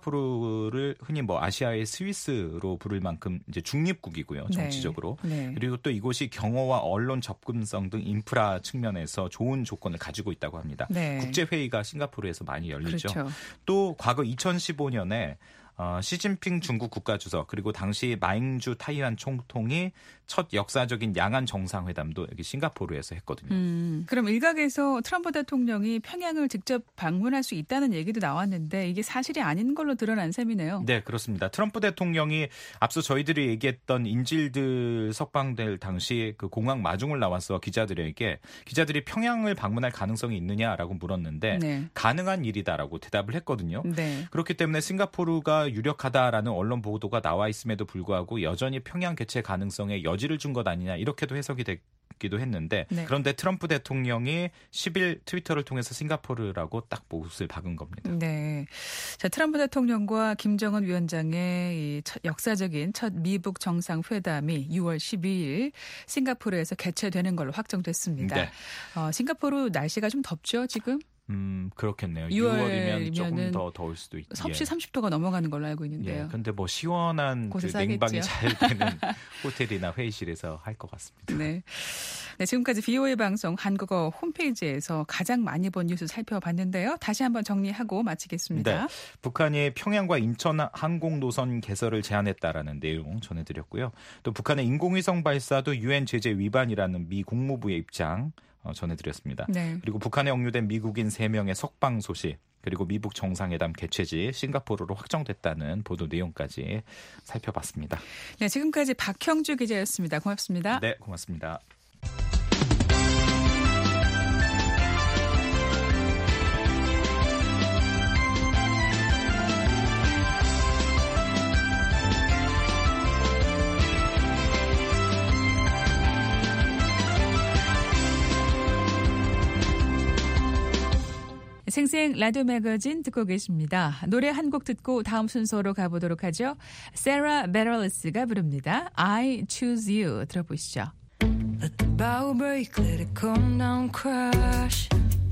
싱가포르를 흔히 뭐 아시아의 스위스로 부를 만큼 이제 중립국이고요, 정치적으로. 네. 네. 그리고 또 이곳이 경호와 언론 접근성 등 인프라 측면에서 좋은 조건을 가지고 있다고 합니다. 네. 국제 회의가 싱가포르에서 많이 열리죠. 그렇죠. 또 과거 이천십오년에 어, 시진핑 중국 국가주석 그리고 당시 마잉주 타이완 총통이 첫 역사적인 양안 정상회담도 여기 싱가포르에서 했거든요. 음, 그럼 일각에서 트럼프 대통령이 평양을 직접 방문할 수 있다는 얘기도 나왔는데 이게 사실이 아닌 걸로 드러난 셈이네요. 네, 그렇습니다. 트럼프 대통령이 앞서 저희들이 얘기했던 인질들 석방될 당시 그 공항 마중을 나와서 기자들에게 기자들이 평양을 방문할 가능성이 있느냐라고 물었는데 네. 가능한 일이다라고 대답을 했거든요. 네. 그렇기 때문에 싱가포르가 유력하다라는 언론 보도가 나와 있음에도 불구하고 여전히 평양 개최 가능성에 여지를 준 것 아니냐 이렇게도 해석이 됐기도 했는데 네. 그런데 트럼프 대통령이 십일 트위터를 통해서 싱가포르라고 딱 못을 박은 겁니다. 네, 자 트럼프 대통령과 김정은 위원장의 이 첫 역사적인 첫 미북 정상회담이 유월 십이일 싱가포르에서 개최되는 걸로 확정됐습니다. 네. 어, 싱가포르 날씨가 좀 덥죠 지금? 음 그렇겠네요. 유월이면 유월이면 조금 더 더울 수도 있고 섭씨 예. 삼십 도가 넘어가는 걸로 알고 있는데요. 예, 근데 뭐 시원한 그 곳에서 냉방이 하겠죠. 잘 되는 호텔이나 회의실에서 할 것 같습니다. 네. 네, 지금까지 비오에이 방송 한국어 홈페이지에서 가장 많이 본 뉴스 살펴봤는데요. 다시 한번 정리하고 마치겠습니다. 네, 북한이 평양과 인천 항공 노선 개설을 제안했다라는 내용 전해드렸고요. 또 북한의 인공위성 발사도 유엔 제재 위반이라는 미 국무부의 입장 전해드렸습니다. 네. 그리고 북한에 억류된 미국인 세 명의 석방 소식, 그리고 미북 정상회담 개최지 싱가포르로 확정됐다는 보도 내용까지 살펴봤습니다. 네, 지금까지 박형주 기자였습니다. 고맙습니다. 네, 고맙습니다. 생생 라디오 매거진 듣고 계십니다. 노래 한 곡 듣고 다음 순서로 가보도록 하죠. 세라 베럴리스가 부릅니다. I choose you. 들어보시죠. Let the bow break, let it come down, crash.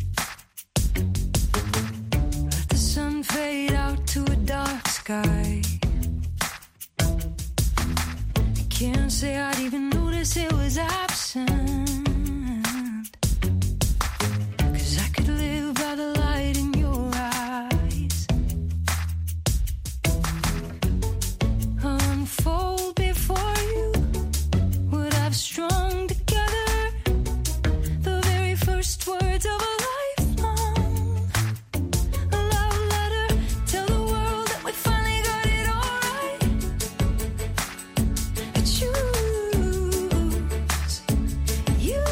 Let the sun fade out to a dark sky. I can't say I'd even notice it was absent. Cause I could live by the light in your eyes. Unfold before you what I've strung together. The very first words of a lifelong a love letter. Tell the world that we finally got it all right. I choose you.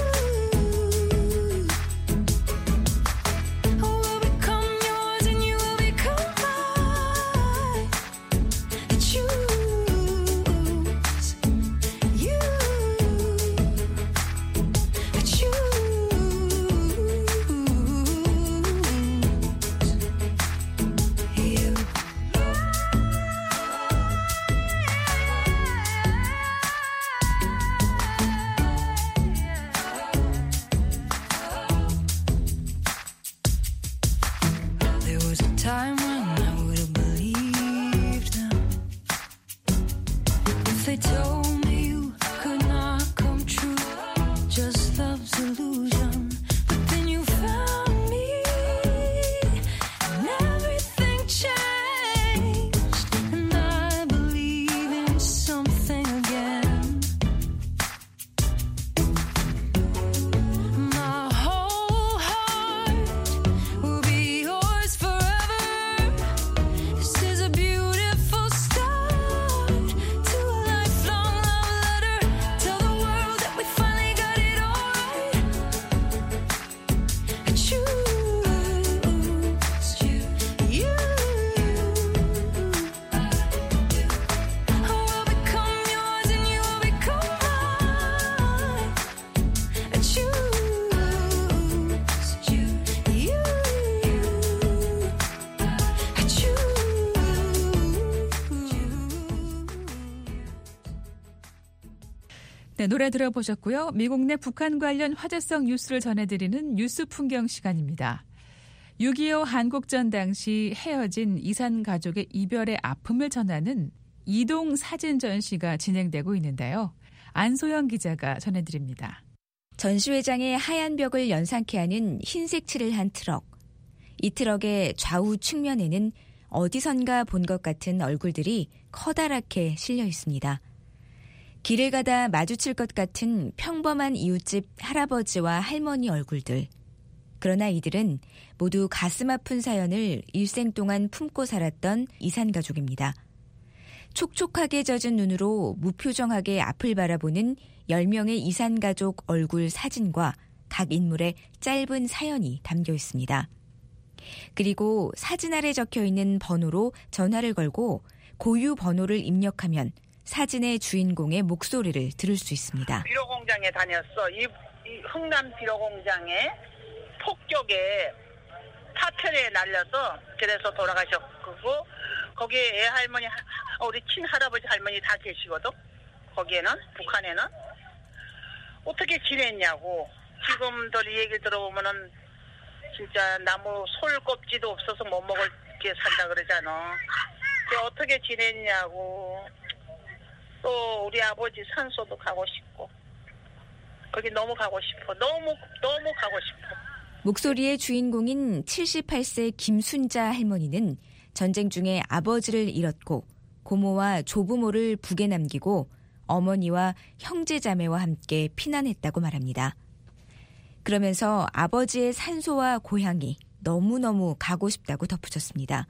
네, 노래 들어보셨고요. 미국 내 북한 관련 화제성 뉴스를 전해드리는 뉴스 풍경 시간입니다. 육이오 한국전 당시 헤어진 이산 가족의 이별의 아픔을 전하는 이동 사진 전시가 진행되고 있는데요. 안소영 기자가 전해드립니다. 전시회장의 하얀 벽을 연상케 하는 흰색 칠을 한 트럭. 이 트럭의 좌우 측면에는 어디선가 본 것 같은 얼굴들이 커다랗게 실려 있습니다. 길을 가다 마주칠 것 같은 평범한 이웃집 할아버지와 할머니 얼굴들. 그러나 이들은 모두 가슴 아픈 사연을 일생 동안 품고 살았던 이산 가족입니다. 촉촉하게 젖은 눈으로 무표정하게 앞을 바라보는 열 명의 이산 가족 얼굴 사진과 각 인물의 짧은 사연이 담겨 있습니다. 그리고 사진 아래 적혀 있는 번호로 전화를 걸고 고유 번호를 입력하면 사진의 주인공의 목소리를 들을 수 있습니다. 비료공장에 다녔어. 이, 이 흥남 비료공장에 폭격에 파편에 날려서 그래서 돌아가셨고 거기에 애 할머니, 우리 친할아버지 할머니 다 계시거든. 거기에는, 북한에는. 어떻게 지냈냐고. 지금들 이 얘기 들어보면은 진짜 나무 솔 껍질도 없어서 못 먹을 게 산다 그러잖아. 어떻게 지냈냐고. 또 우리 아버지 산소도 가고 싶고. 거기 너무 가고 싶어. 너무, 너무 가고 싶어. 목소리의 주인공인 칠십팔 세 김순자 할머니는 전쟁 중에 아버지를 잃었고 고모와 조부모를 북에 남기고 어머니와 형제자매와 함께 피난했다고 말합니다. 그러면서 아버지의 산소와 고향이 너무너무 가고 싶다고 덧붙였습니다.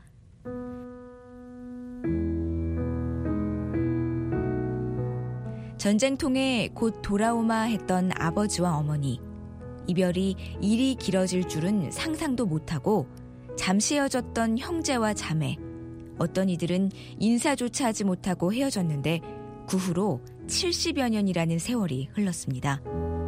전쟁통에 곧 돌아오마 했던 아버지와 어머니. 이별이 일이 길어질 줄은 상상도 못하고 잠시 헤어졌던 형제와 자매. 어떤 이들은 인사조차 하지 못하고 헤어졌는데 그 후로 칠십여 년이라는 세월이 흘렀습니다.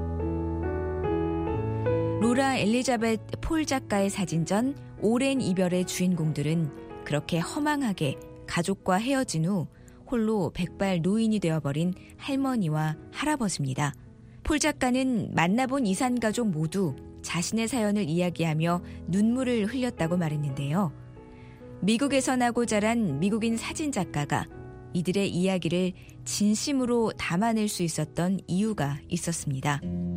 로라 엘리자베트 폴 작가의 사진전 오랜 이별의 주인공들은 그렇게 허망하게 가족과 헤어진 후 홀로 백발 노인이 되어버린 할머니와 할아버지입니다. 폴 작가는 만나본 이산 가족 모두 자신의 사연을 이야기하며 눈물을 흘렸다고 말했는데요. 미국에서 나고 자란 미국인 사진작가가 이들의 이야기를 진심으로 담아낼 수 있었던 이유가 있었습니다.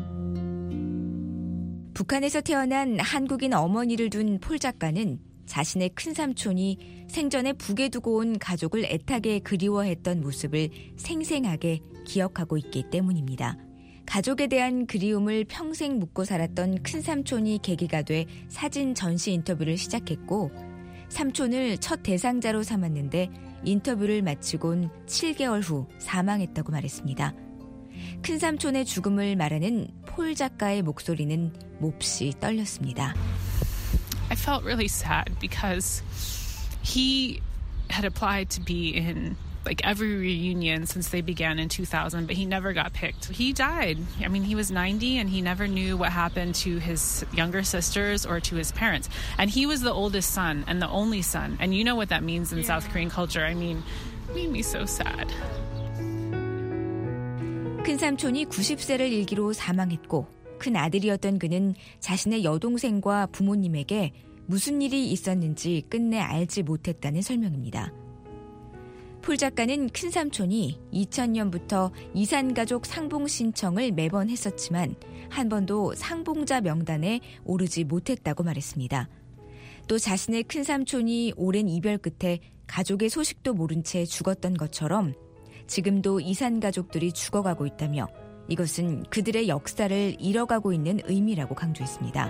북한에서 태어난 한국인 어머니를 둔 폴 작가는 자신의 큰삼촌이 생전에 북에 두고 온 가족을 애타게 그리워했던 모습을 생생하게 기억하고 있기 때문입니다. 가족에 대한 그리움을 평생 묻고 살았던 큰삼촌이 계기가 돼 사진 전시 인터뷰를 시작했고 삼촌을 첫 대상자로 삼았는데 인터뷰를 마치곤 칠 개월 후 사망했다고 말했습니다. 큰삼촌의 죽음을 말하는 폴 작가의 목소리는 몹시 떨렸습니다. I felt really sad because he had applied to be in like every reunion since they began in two thousand, but he never got picked. He died. I mean, he was ninety and he never knew what happened to his younger sisters or to his parents. And he was the oldest son and the only son. And you know what that means in yeah. South Korean culture. I mean, it made me so sad. 큰삼촌이 구십 세를 일기로 사망했고 큰 아들이었던 그는 자신의 여동생과 부모님에게 무슨 일이 있었는지 끝내 알지 못했다는 설명입니다. 폴 작가는 큰삼촌이 이천 년부터 이산가족 상봉 신청을 매번 했었지만 한 번도 상봉자 명단에 오르지 못했다고 말했습니다. 또 자신의 큰삼촌이 오랜 이별 끝에 가족의 소식도 모른 채 죽었던 것처럼 지금도 이산가족들이 죽어가고 있다며 이것은 그들의 역사를 잃어가고 있는 의미라고 강조했습니다.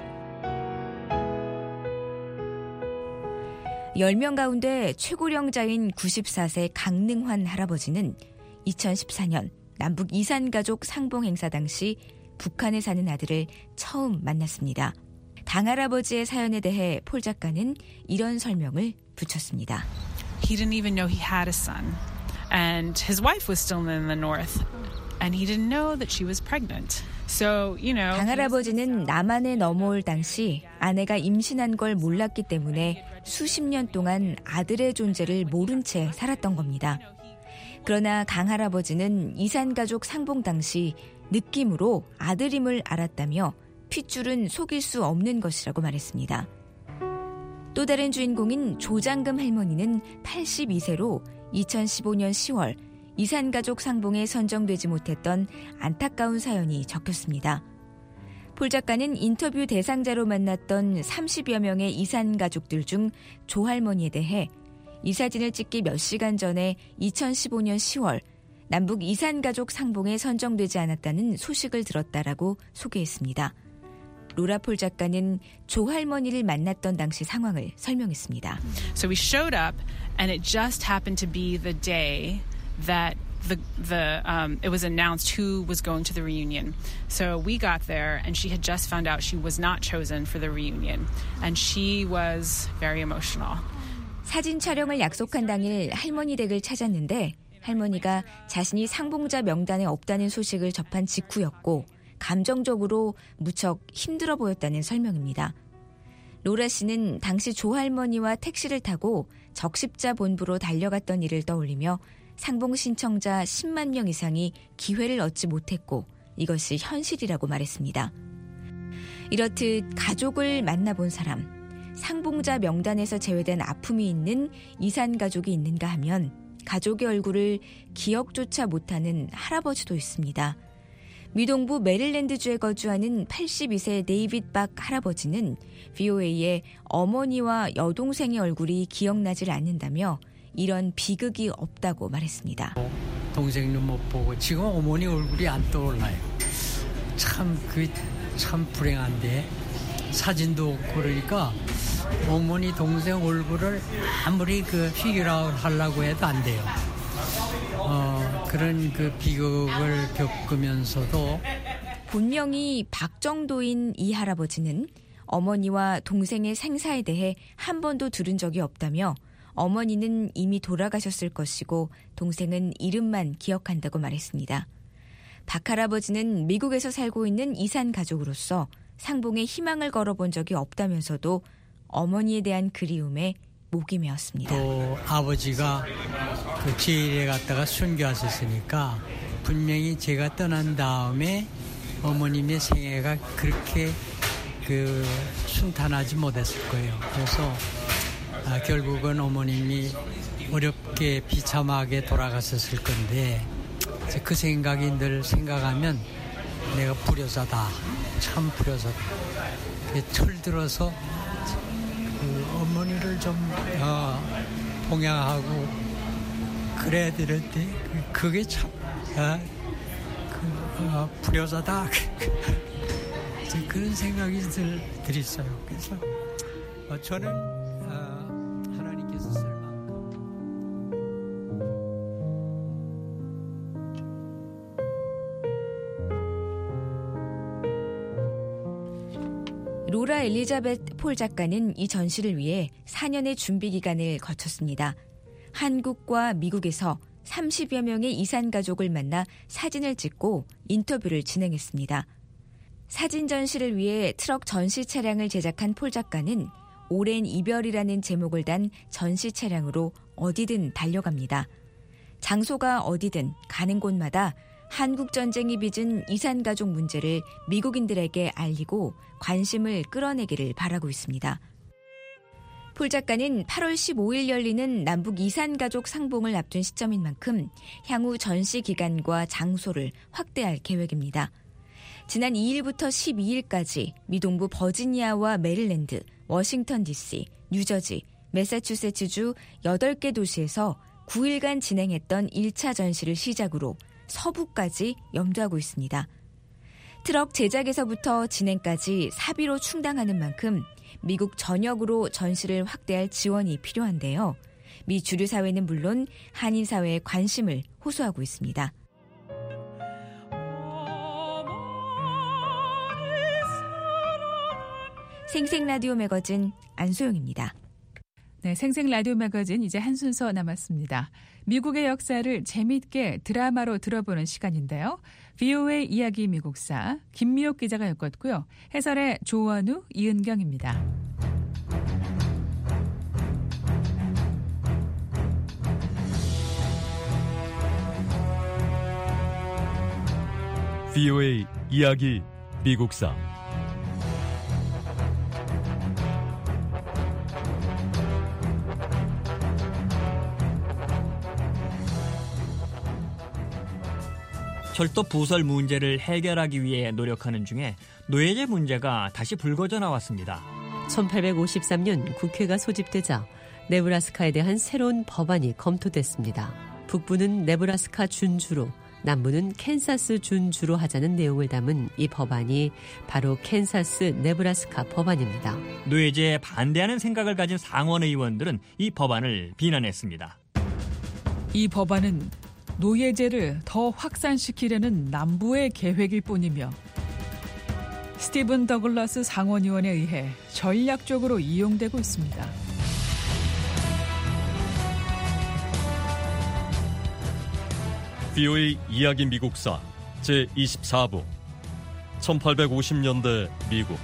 열 명 가운데 최고령자인 구십사 세 강능환 할아버지는 이천십사 년 남북 이산가족 상봉 행사 당시 북한에 사는 아들을 처음 만났습니다. 당할아버지의 사연에 대해 폴 작가는 이런 설명을 붙였습니다. He didn't even know he had a son. And his wife was still in the north. And he didn't know that she was pregnant. So, you know. 당할아버지는 남한에 넘어올 당시 아내가 임신한 걸 몰랐기 때문에 수십 년 동안 아들의 존재를 모른 채 살았던 겁니다. 그러나 강할아버지는 이산가족 상봉 당시 느낌으로 아들임을 알았다며 핏줄은 속일 수 없는 것이라고 말했습니다. 또 다른 주인공인 조장금 할머니는 팔십이 세로 이천십오 년 시월 이산가족 상봉에 선정되지 못했던 안타까운 사연이 적혔습니다. 폴 작가는 인터뷰 대상자로 만났던 삼십여 명의 이산가족들 중 조할머니에 대해 이 사진을 찍기 몇 시간 전에 이천십오 년 시월 남북 이산가족 상봉에 선정되지 않았다는 소식을 들었다라고 소개했습니다. 로라 폴 작가는 조할머니를 만났던 당시 상황을 설명했습니다. So we showed up and it just happened to be the day that the the um, it was announced who was going to the reunion. So we got there and she had just found out she was not chosen for the reunion and she was very emotional. 사진 촬영을 약속한 당일 할머니 댁을 찾았는데 할머니가 자신이 상봉자 명단에 없다는 소식을 접한 직후였고 감정적으로 무척 힘들어 보였다는 설명입니다. 로라 씨는 당시 조할머니와 택시를 타고 적십자 본부로 달려갔던 일을 떠올리며 상봉 신청자 십만 명 이상이 기회를 얻지 못했고 이것이 현실이라고 말했습니다. 이렇듯 가족을 만나본 사람, 상봉자 명단에서 제외된 아픔이 있는 이산가족이 있는가 하면 가족의 얼굴을 기억조차 못하는 할아버지도 있습니다. 미동부 메릴랜드주에 거주하는 팔십이 세 데이빗 박 할아버지는 브이오에이에 어머니와 여동생의 얼굴이 기억나질 않는다며 이런 비극이 없다고 말했습니다. 동생은 못 보고 지금 어머니 얼굴이 안 떠올라요. 참 그 참 불행한데 사진도 없고 그러니까 어머니 동생 얼굴을 아무리 그 피규어아웃 하려고 해도 안 돼요. 어, 그런 그 비극을 겪으면서도 본명이 박정도인 이 할아버지는 어머니와 동생의 생사에 대해 한 번도 들은 적이 없다며 어머니는 이미 돌아가셨을 것이고 동생은 이름만 기억한다고 말했습니다. 박 할아버지는 미국에서 살고 있는 이산 가족으로서 상봉에 희망을 걸어본 적이 없다면서도 어머니에 대한 그리움에 목이 메었습니다. 또 아버지가 그 제일에 갔다가 순교하셨으니까 분명히 제가 떠난 다음에 어머님의 생애가 그렇게 그 순탄하지 못했을 거예요. 그래서 아, 결국은 어머님이 어렵게 비참하게 돌아가셨을 건데 그 생각이 늘 생각하면 내가 불효자다. 참 불효자다. 철들어서 그 어머니를 좀 어, 봉양하고 그래야 되는데 그게 참 어, 그, 어, 불효자다. 그런 생각이 들, 들 있어요. 그래서 어, 저는 어, 하나님께서 쓸 로라 엘리자베트 폴 작가는 이 전시를 위해 사 년의 준비 기간을 거쳤습니다. 한국과 미국에서 삼십여 명의 이산 가족을 만나 사진을 찍고 인터뷰를 진행했습니다. 사진 전시를 위해 트럭 전시 차량을 제작한 폴 작가는 오랜 이별이라는 제목을 단 전시 차량으로 어디든 달려갑니다. 장소가 어디든 가는 곳마다 한국 전쟁이 빚은 이산 가족 문제를 미국인들에게 알리고 관심을 끌어내기를 바라고 있습니다. 폴 작가는 팔월 십오일 열리는 남북 이산 가족 상봉을 앞둔 시점인 만큼 향후 전시 기간과 장소를 확대할 계획입니다. 지난 이일부터 십이일까지 미동부 버지니아와 메릴랜드, 워싱턴 디씨, 뉴저지, 매사추세츠주 여덟 개 도시에서 구일간 진행했던 일 차 전시를 시작으로 서부까지 염두하고 있습니다. 트럭 제작에서부터 진행까지 사비로 충당하는 만큼 미국 전역으로 전시를 확대할 지원이 필요한데요. 미 주류 사회는 물론 한인 사회의 관심을 호소하고 있습니다. 생생 라디오 매거진 안소영입니다. 네, 생생 라디오 매거진 이제 한 순서 남았습니다. 미국의 역사를 재미있게 드라마로 들어보는 시간인데요. 브이오에이 이야기 미국사 김미옥 기자가 엮었고요. 해설의 조원우, 이은경입니다. 브이오에이 이야기 미국사. 철도 부설 문제를 해결하기 위해 노력하는 중에 노예제 문제가 다시 불거져 나왔습니다. 천팔백오십삼 년 국회가 소집되자 네브라스카에 대한 새로운 법안이 검토됐습니다. 북부는 네브라스카 준주로, 남부는 캔사스 준주로 하자는 내용을 담은 이 법안이 바로 캔사스 네브라스카 법안입니다. 노예제에 반대하는 생각을 가진 상원 의원들은 이 법안을 비난했습니다. 이 법안은 노예제를 더 확산시키려는 남부의 계획일 뿐이며 스티븐 더글라스 상원의원에 의해 전략적으로 이용되고 있습니다. 브이오에이 이야기 미국사 제이십사 부 천팔백오십 년대 미국.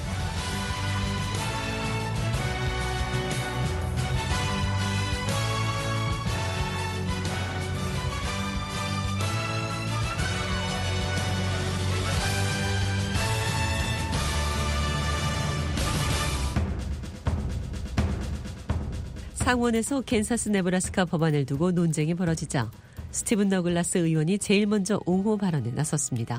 상원에서 캔사스 네브라스카 법안을 두고 논쟁이 벌어지자 스티븐 더글라스 의원이 제일 먼저 옹호 발언에 나섰습니다.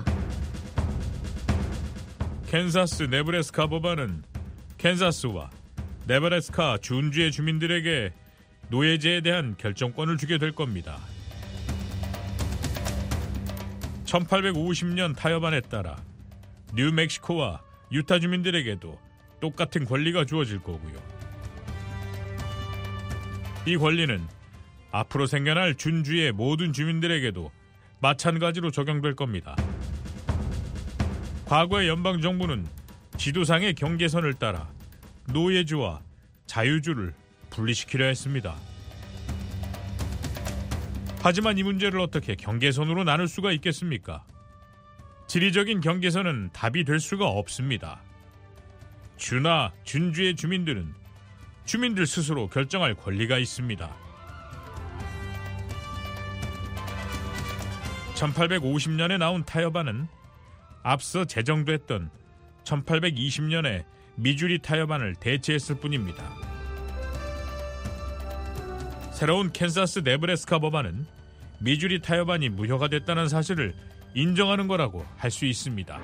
캔사스 네브래스카 법안은 캔사스와 네브래스카 준주의 주민들에게 노예제에 대한 결정권을 주게 될 겁니다. 천팔백오십 년 타협안에 따라 뉴멕시코와 유타 주민들에게도 똑같은 권리가 주어질 거고요. 이 권리는 앞으로 생겨날 준주의 모든 주민들에게도 마찬가지로 적용될 겁니다. 과거의 연방정부는 지도상의 경계선을 따라 노예주와 자유주를 분리시키려 했습니다. 하지만 이 문제를 어떻게 경계선으로 나눌 수가 있겠습니까? 지리적인 경계선은 답이 될 수가 없습니다. 주나 준주의 주민들은 주민들 스스로 결정할 권리가 있습니다. 천팔백오십 년에 나온 타협안은 앞서 제정됐던 천팔백이십 년에 미주리 타협안을 대체했을 뿐입니다. 새로운 캔사스 네브래스카 법안은 미주리 타협안이 무효가 됐다는 사실을 인정하는 거라고 할 수 있습니다.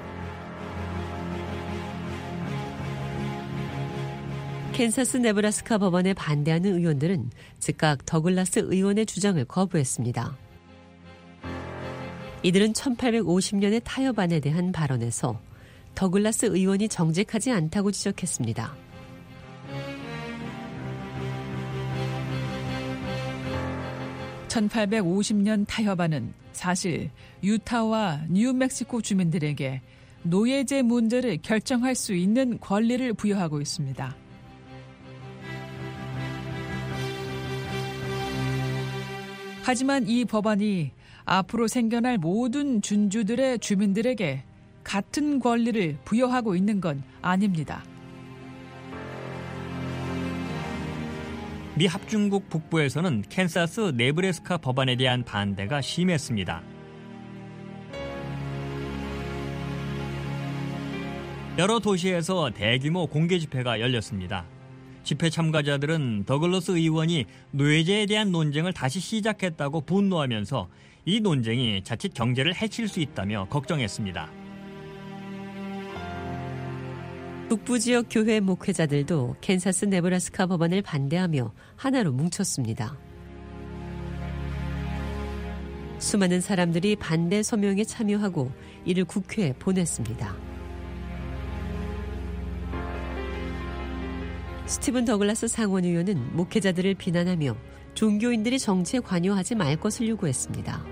캔사스 네브라스카 법안에 반대하는 의원들은 즉각 더글라스 의원의 주장을 거부했습니다. 이들은 천팔백오십 년의 타협안에 대한 발언에서 더글라스 의원이 정직하지 않다고 지적했습니다. 천팔백오십 년 타협안은 사실 유타와 뉴멕시코 주민들에게 노예제 문제를 결정할 수 있는 권리를 부여하고 있습니다. 하지만 이 법안이 앞으로 생겨날 모든 준주들의 주민들에게 같은 권리를 부여하고 있는 건 아닙니다. 미 합중국 북부에서는 캔사스 네브래스카 법안에 대한 반대가 심했습니다. 여러 도시에서 대규모 공개 집회가 열렸습니다. 집회 참가자들은 더글러스 의원이 노예제에 대한 논쟁을 다시 시작했다고 분노하면서 이 논쟁이 자칫 경제를 해칠 수 있다며 걱정했습니다. 북부 지역 교회 목회자들도 캔사스 네브라스카 법안을 반대하며 하나로 뭉쳤습니다. 수많은 사람들이 반대 서명에 참여하고 이를 국회에 보냈습니다. 스티븐 더글라스 상원의원은 목회자들을 비난하며 종교인들이 정치에 관여하지 말 것을 요구했습니다.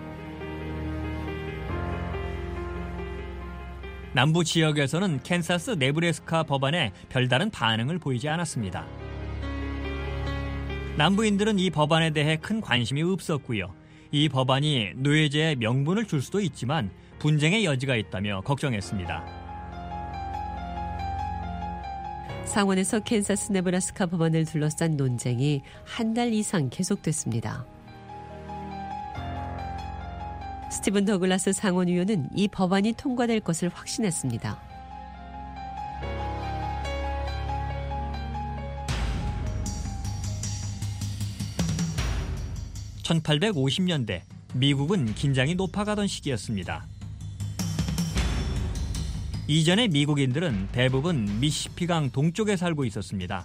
남부 지역에서는 캔사스 네브래스카 법안에 별다른 반응을 보이지 않았습니다. 남부인들은 이 법안에 대해 큰 관심이 없었고요. 이 법안이 노예제의 명분을 줄 수도 있지만 분쟁의 여지가 있다며 걱정했습니다. 상원에서 캔사스 네브라스카 법안을 둘러싼 논쟁이 한 달 이상 계속됐습니다. 스티븐 더글라스 상원의원은 이 법안이 통과될 것을 확신했습니다. 천팔백오십 년대 미국은 긴장이 높아가던 시기였습니다. 이전에 미국인들은 대부분 미시시피강 동쪽에 살고 있었습니다.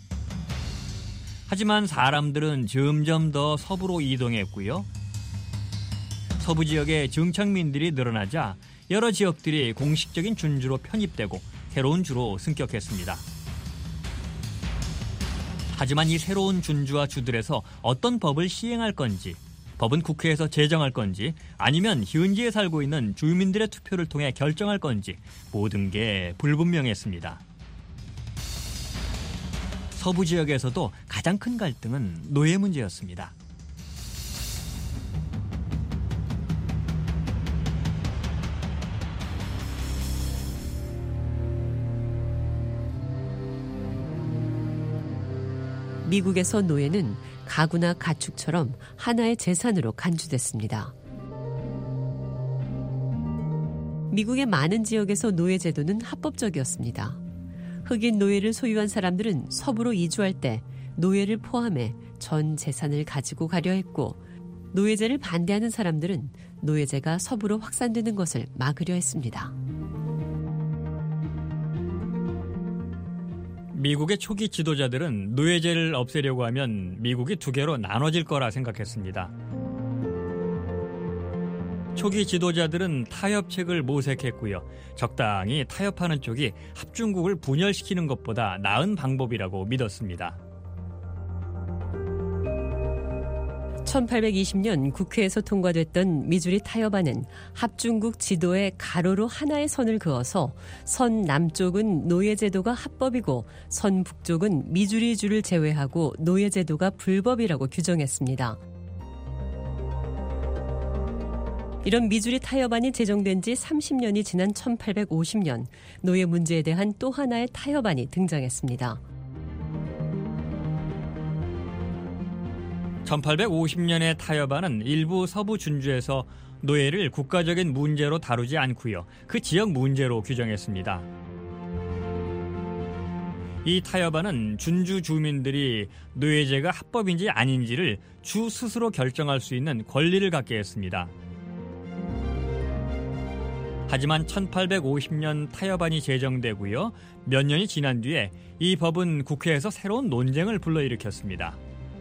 하지만 사람들은 점점 더 서부로 이동했고요. 서부 지역에 정착민들이 늘어나자 여러 지역들이 공식적인 준주로 편입되고 새로운 주로 승격했습니다. 하지만 이 새로운 준주와 주들에서 어떤 법을 시행할 건지, 법은 국회에서 제정할 건지, 아니면 현지에 살고 있는 주민들의 투표를 통해 결정할 건지 모든 게 불분명했습니다. 서부 지역에서도 가장 큰 갈등은 노예 문제였습니다. 미국에서 노예는 가구나 가축처럼 하나의 재산으로 간주됐습니다. 미국의 많은 지역에서 노예 제도는 합법적이었습니다. 흑인 노예를 소유한 사람들은 서부로 이주할 때 노예를 포함해 전 재산을 가지고 가려 했고, 노예제를 반대하는 사람들은 노예제가 서부로 확산되는 것을 막으려 했습니다. 미국의 초기 지도자들은 노예제를 없애려고 하면 미국이 두 개로 나눠질 거라 생각했습니다. 초기 지도자들은 타협책을 모색했고요. 적당히 타협하는 쪽이 합중국을 분열시키는 것보다 나은 방법이라고 믿었습니다. 천팔백이십 년 국회에서 통과됐던 미주리 타협안은 합중국 지도에 가로로 하나의 선을 그어서 선 남쪽은 노예제도가 합법이고 선 북쪽은 미주리주를 제외하고 노예제도가 불법이라고 규정했습니다. 이런 미주리 타협안이 제정된 지 삼십 년이 지난 천팔백오십 년, 노예 문제에 대한 또 하나의 타협안이 등장했습니다. 천팔백오십 년의 타협안은 일부 서부 준주에서 노예를 국가적인 문제로 다루지 않고요, 그 지역 문제로 규정했습니다. 이 타협안은 준주 주민들이 노예제가 합법인지 아닌지를 주 스스로 결정할 수 있는 권리를 갖게 했습니다. 하지만 천팔백오십 년 타협안이 제정되고요, 몇 년이 지난 뒤에 이 법은 국회에서 새로운 논쟁을 불러일으켰습니다.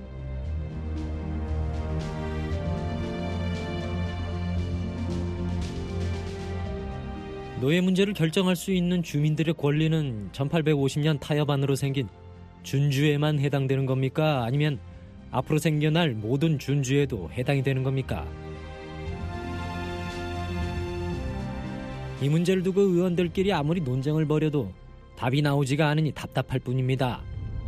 노예 문제를 결정할 수 있는 주민들의 권리는 천팔백오십 년 타협안으로 생긴 준주에만 해당되는 겁니까? 아니면 앞으로 생겨날 모든 준주에도 해당이 되는 겁니까? 이 문제를 두고 의원들끼리 아무리 논쟁을 벌여도 답이 나오지가 않으니 답답할 뿐입니다.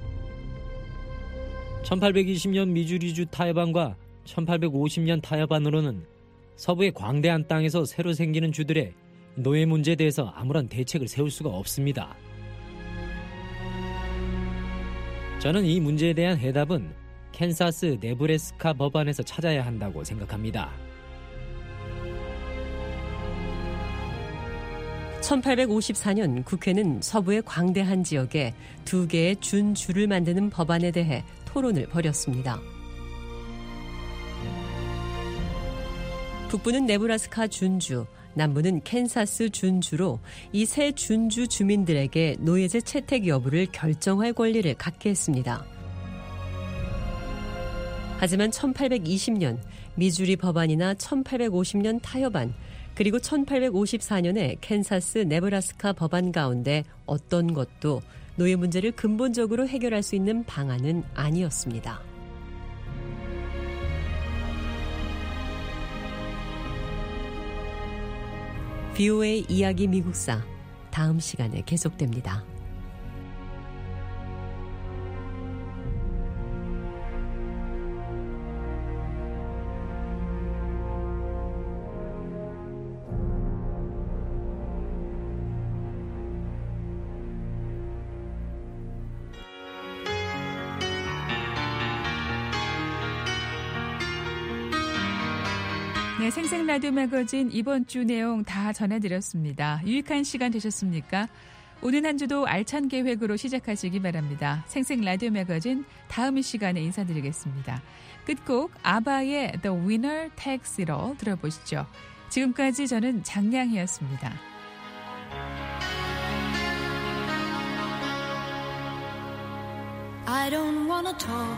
천팔백이십 년 미주리주 타협안과 천팔백오십 년 타협안으로는 서부의 광대한 땅에서 새로 생기는 주들의 노예 문제에 대해서 아무런 대책을 세울 수가 없습니다. 저는 이 문제에 대한 해답은 캔사스 네브래스카 법안에서 찾아야 한다고 생각합니다. 천팔백오십사 년 국회는 서부의 광대한 지역에 두 개의 준주를 만드는 법안에 대해 토론을 벌였습니다. 북부는 네브라스카 준주, 남부는 캔사스 준주로 이 세 준주 주민들에게 노예제 채택 여부를 결정할 권리를 갖게 했습니다. 하지만 천팔백이십 년 미주리 법안이나 천팔백오십 년 타협안, 그리고 천팔백오십사 년의 캔사스 네브라스카 법안 가운데 어떤 것도 노예 문제를 근본적으로 해결할 수 있는 방안은 아니었습니다. 비오에이 이야기 미국사, 다음 시간에 계속됩니다. 네, 생생 라디오 매거진 이번 주 내용 다 전해드렸습니다. 유익한 시간 되셨습니까? 오늘 한 주도 알찬 계획으로 시작하시기 바랍니다. 생생 라디오 매거진 다음 시간에 인사드리겠습니다. 끝곡 아바의 The Winner Takes It All 들어보시죠. 지금까지 저는 장량희였습니다. I don't wanna talk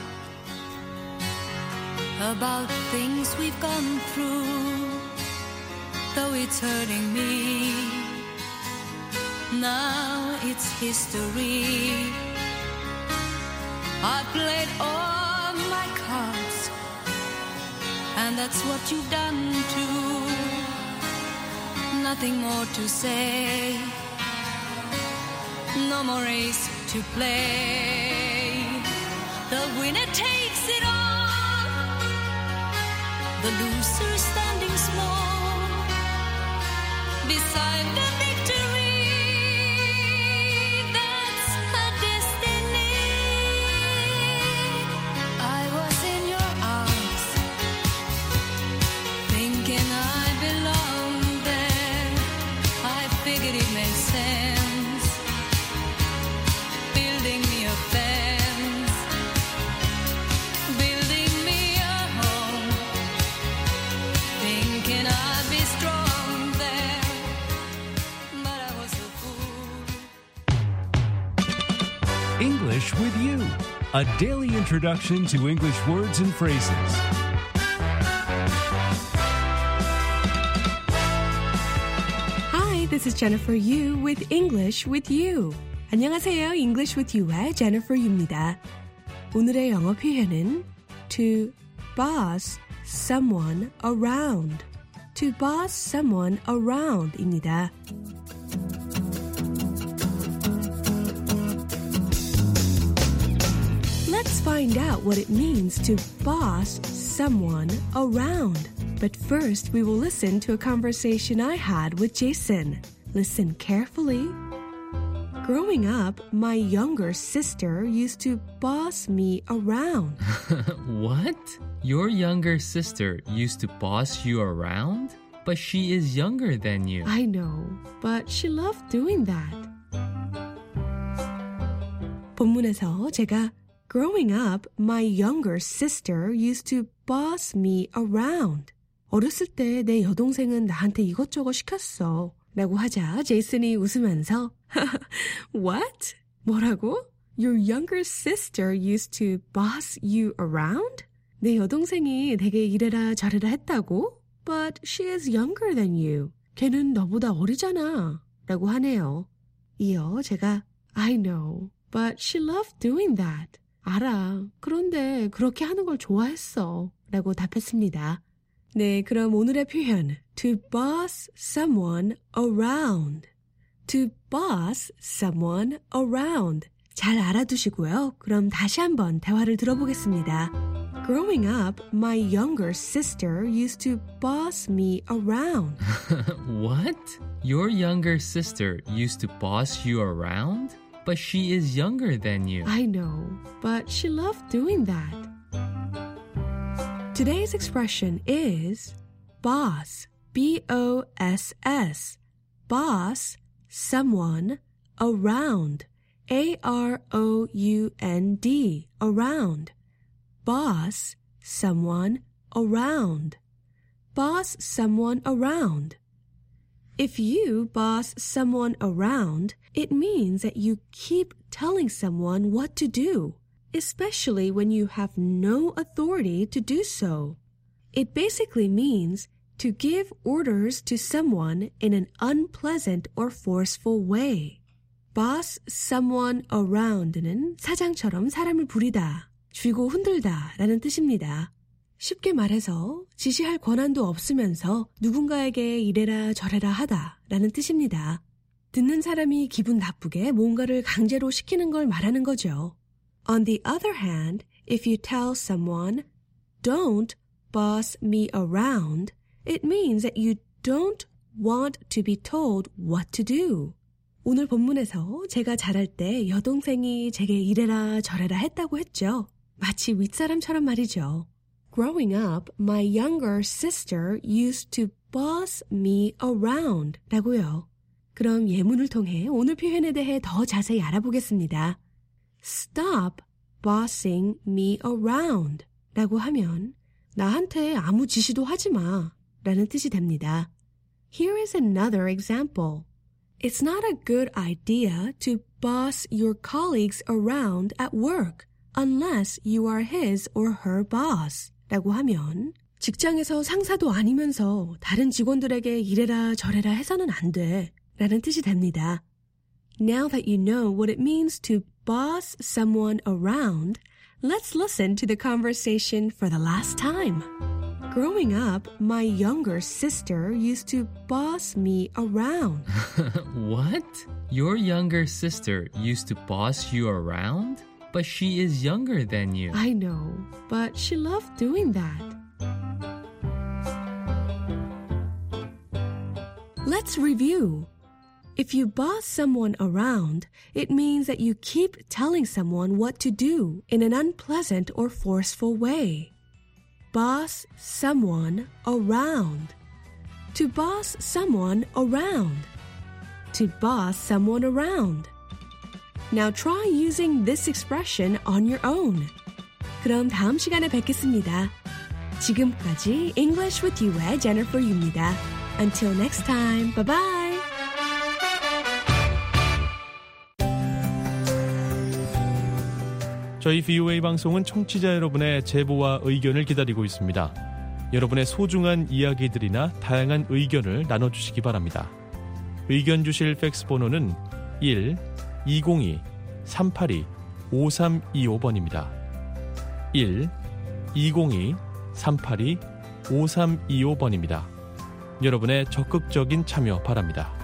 about things we've gone through, though it's hurting me. Now it's history. I played all my cards, and that's what you've done too. Nothing more to say, no more race to play. The winner takes it all, the loser standing small beside the victory. That's her destiny. I was in your arms, thinking I belonged there. I figured it made sense, building me a fence, building me a home, thinking I'd be strong there, but I was a fool. English with You, a daily introduction to English words and phrases. Hi, this is Jennifer Yu with English with You. 안녕하세요. English with You의 Jennifer Yu입니다. 오늘의 영어 표현은 to boss someone around. To boss someone around입니다. Let's find out what it means to boss someone around. But first, we will listen to a conversation I had with Jason. Listen carefully. Growing up, my younger sister used to boss me around. What? Your younger sister used to boss you around? But she is younger than you. I know, but she loved doing that. 본문에서 제가 Growing up, my younger sister used to boss me around. 어렸을 때 내 여동생은 나한테 이것저것 시켰어. 라고 하자 제이슨이 웃으면서 What? 뭐라고? Your younger sister used to boss you around? 내 여동생이 되게 이래라 저래라 했다고? But she is younger than you. 걔는 너보다 어리잖아. 라고 하네요. 이어 제가 I know, but she loved doing that. 알아. 그런데 그렇게 하는 걸 좋아했어. 라고 답했습니다. 네, 그럼 오늘의 표현 to boss someone around. to boss someone around. 잘 알아두시고요. 그럼 다시 한번 대화를 들어보겠습니다. Growing up, my younger sister used to boss me around. What? Your younger sister used to boss you around? But she is younger than you. I know, but she loved doing that. Today's expression is boss, B O S S. Boss, someone, around, A R O U N D, around. Boss, someone, around. Boss someone around. If you boss someone around, it means that you keep telling someone what to do, especially when you have no authority to do so. It basically means to give orders to someone in an unpleasant or forceful way. Boss someone around는 사장처럼 사람을 부리다, 쥐고 흔들다 라는 뜻입니다. 쉽게 말해서 지시할 권한도 없으면서 누군가에게 이래라 저래라 하다 라는 뜻입니다. 듣는 사람이 기분 나쁘게 뭔가를 강제로 시키는 걸 말하는 거죠. On the other hand, if you tell someone, don't boss me around, it means that you don't want to be told what to do. 오늘 본문에서 제가 자랄 때 여동생이 제게 이래라 저래라 했다고 했죠. 마치 윗사람처럼 말이죠. Growing up, my younger sister used to boss me around 라고요. 그럼 예문을 통해 오늘 표현에 대해 더 자세히 알아보겠습니다. Stop bossing me around 라고 하면 나한테 아무 지시도 하지 마 라는 뜻이 됩니다. Here is another example. It's not a good idea to boss your colleagues around at work unless you are his or her boss 라고 하면 직장에서 상사도 아니면서 다른 직원들에게 이래라 저래라 해서는 안 돼 라는 뜻이 됩니다. Now that you know what it means to boss someone around, let's listen to the conversation for the last time. Growing up, my younger sister used to boss me around. What? Your younger sister used to boss you around? But she is younger than you. I know, but she loved doing that. Let's review. If you boss someone around, it means that you keep telling someone what to do in an unpleasant or forceful way. Boss someone around. To boss someone around. To boss someone around. Now try using this expression on your own. 그럼 다음 시간에 뵙겠습니다. 지금까지 English with You의 Jennifer Yu입니다. Until next time, bye bye. 저희 브이오에이 방송은 청취자 여러분의 제보와 의견을 기다리고 있습니다. 여러분의 소중한 이야기들이나 다양한 의견을 나눠주시기 바랍니다. 의견 주실 팩스 번호는 일 이공이 삼팔이 오삼이오 번입니다. 일 이공이 삼팔이 오삼이오 번입니다. 여러분의 적극적인 참여 바랍니다.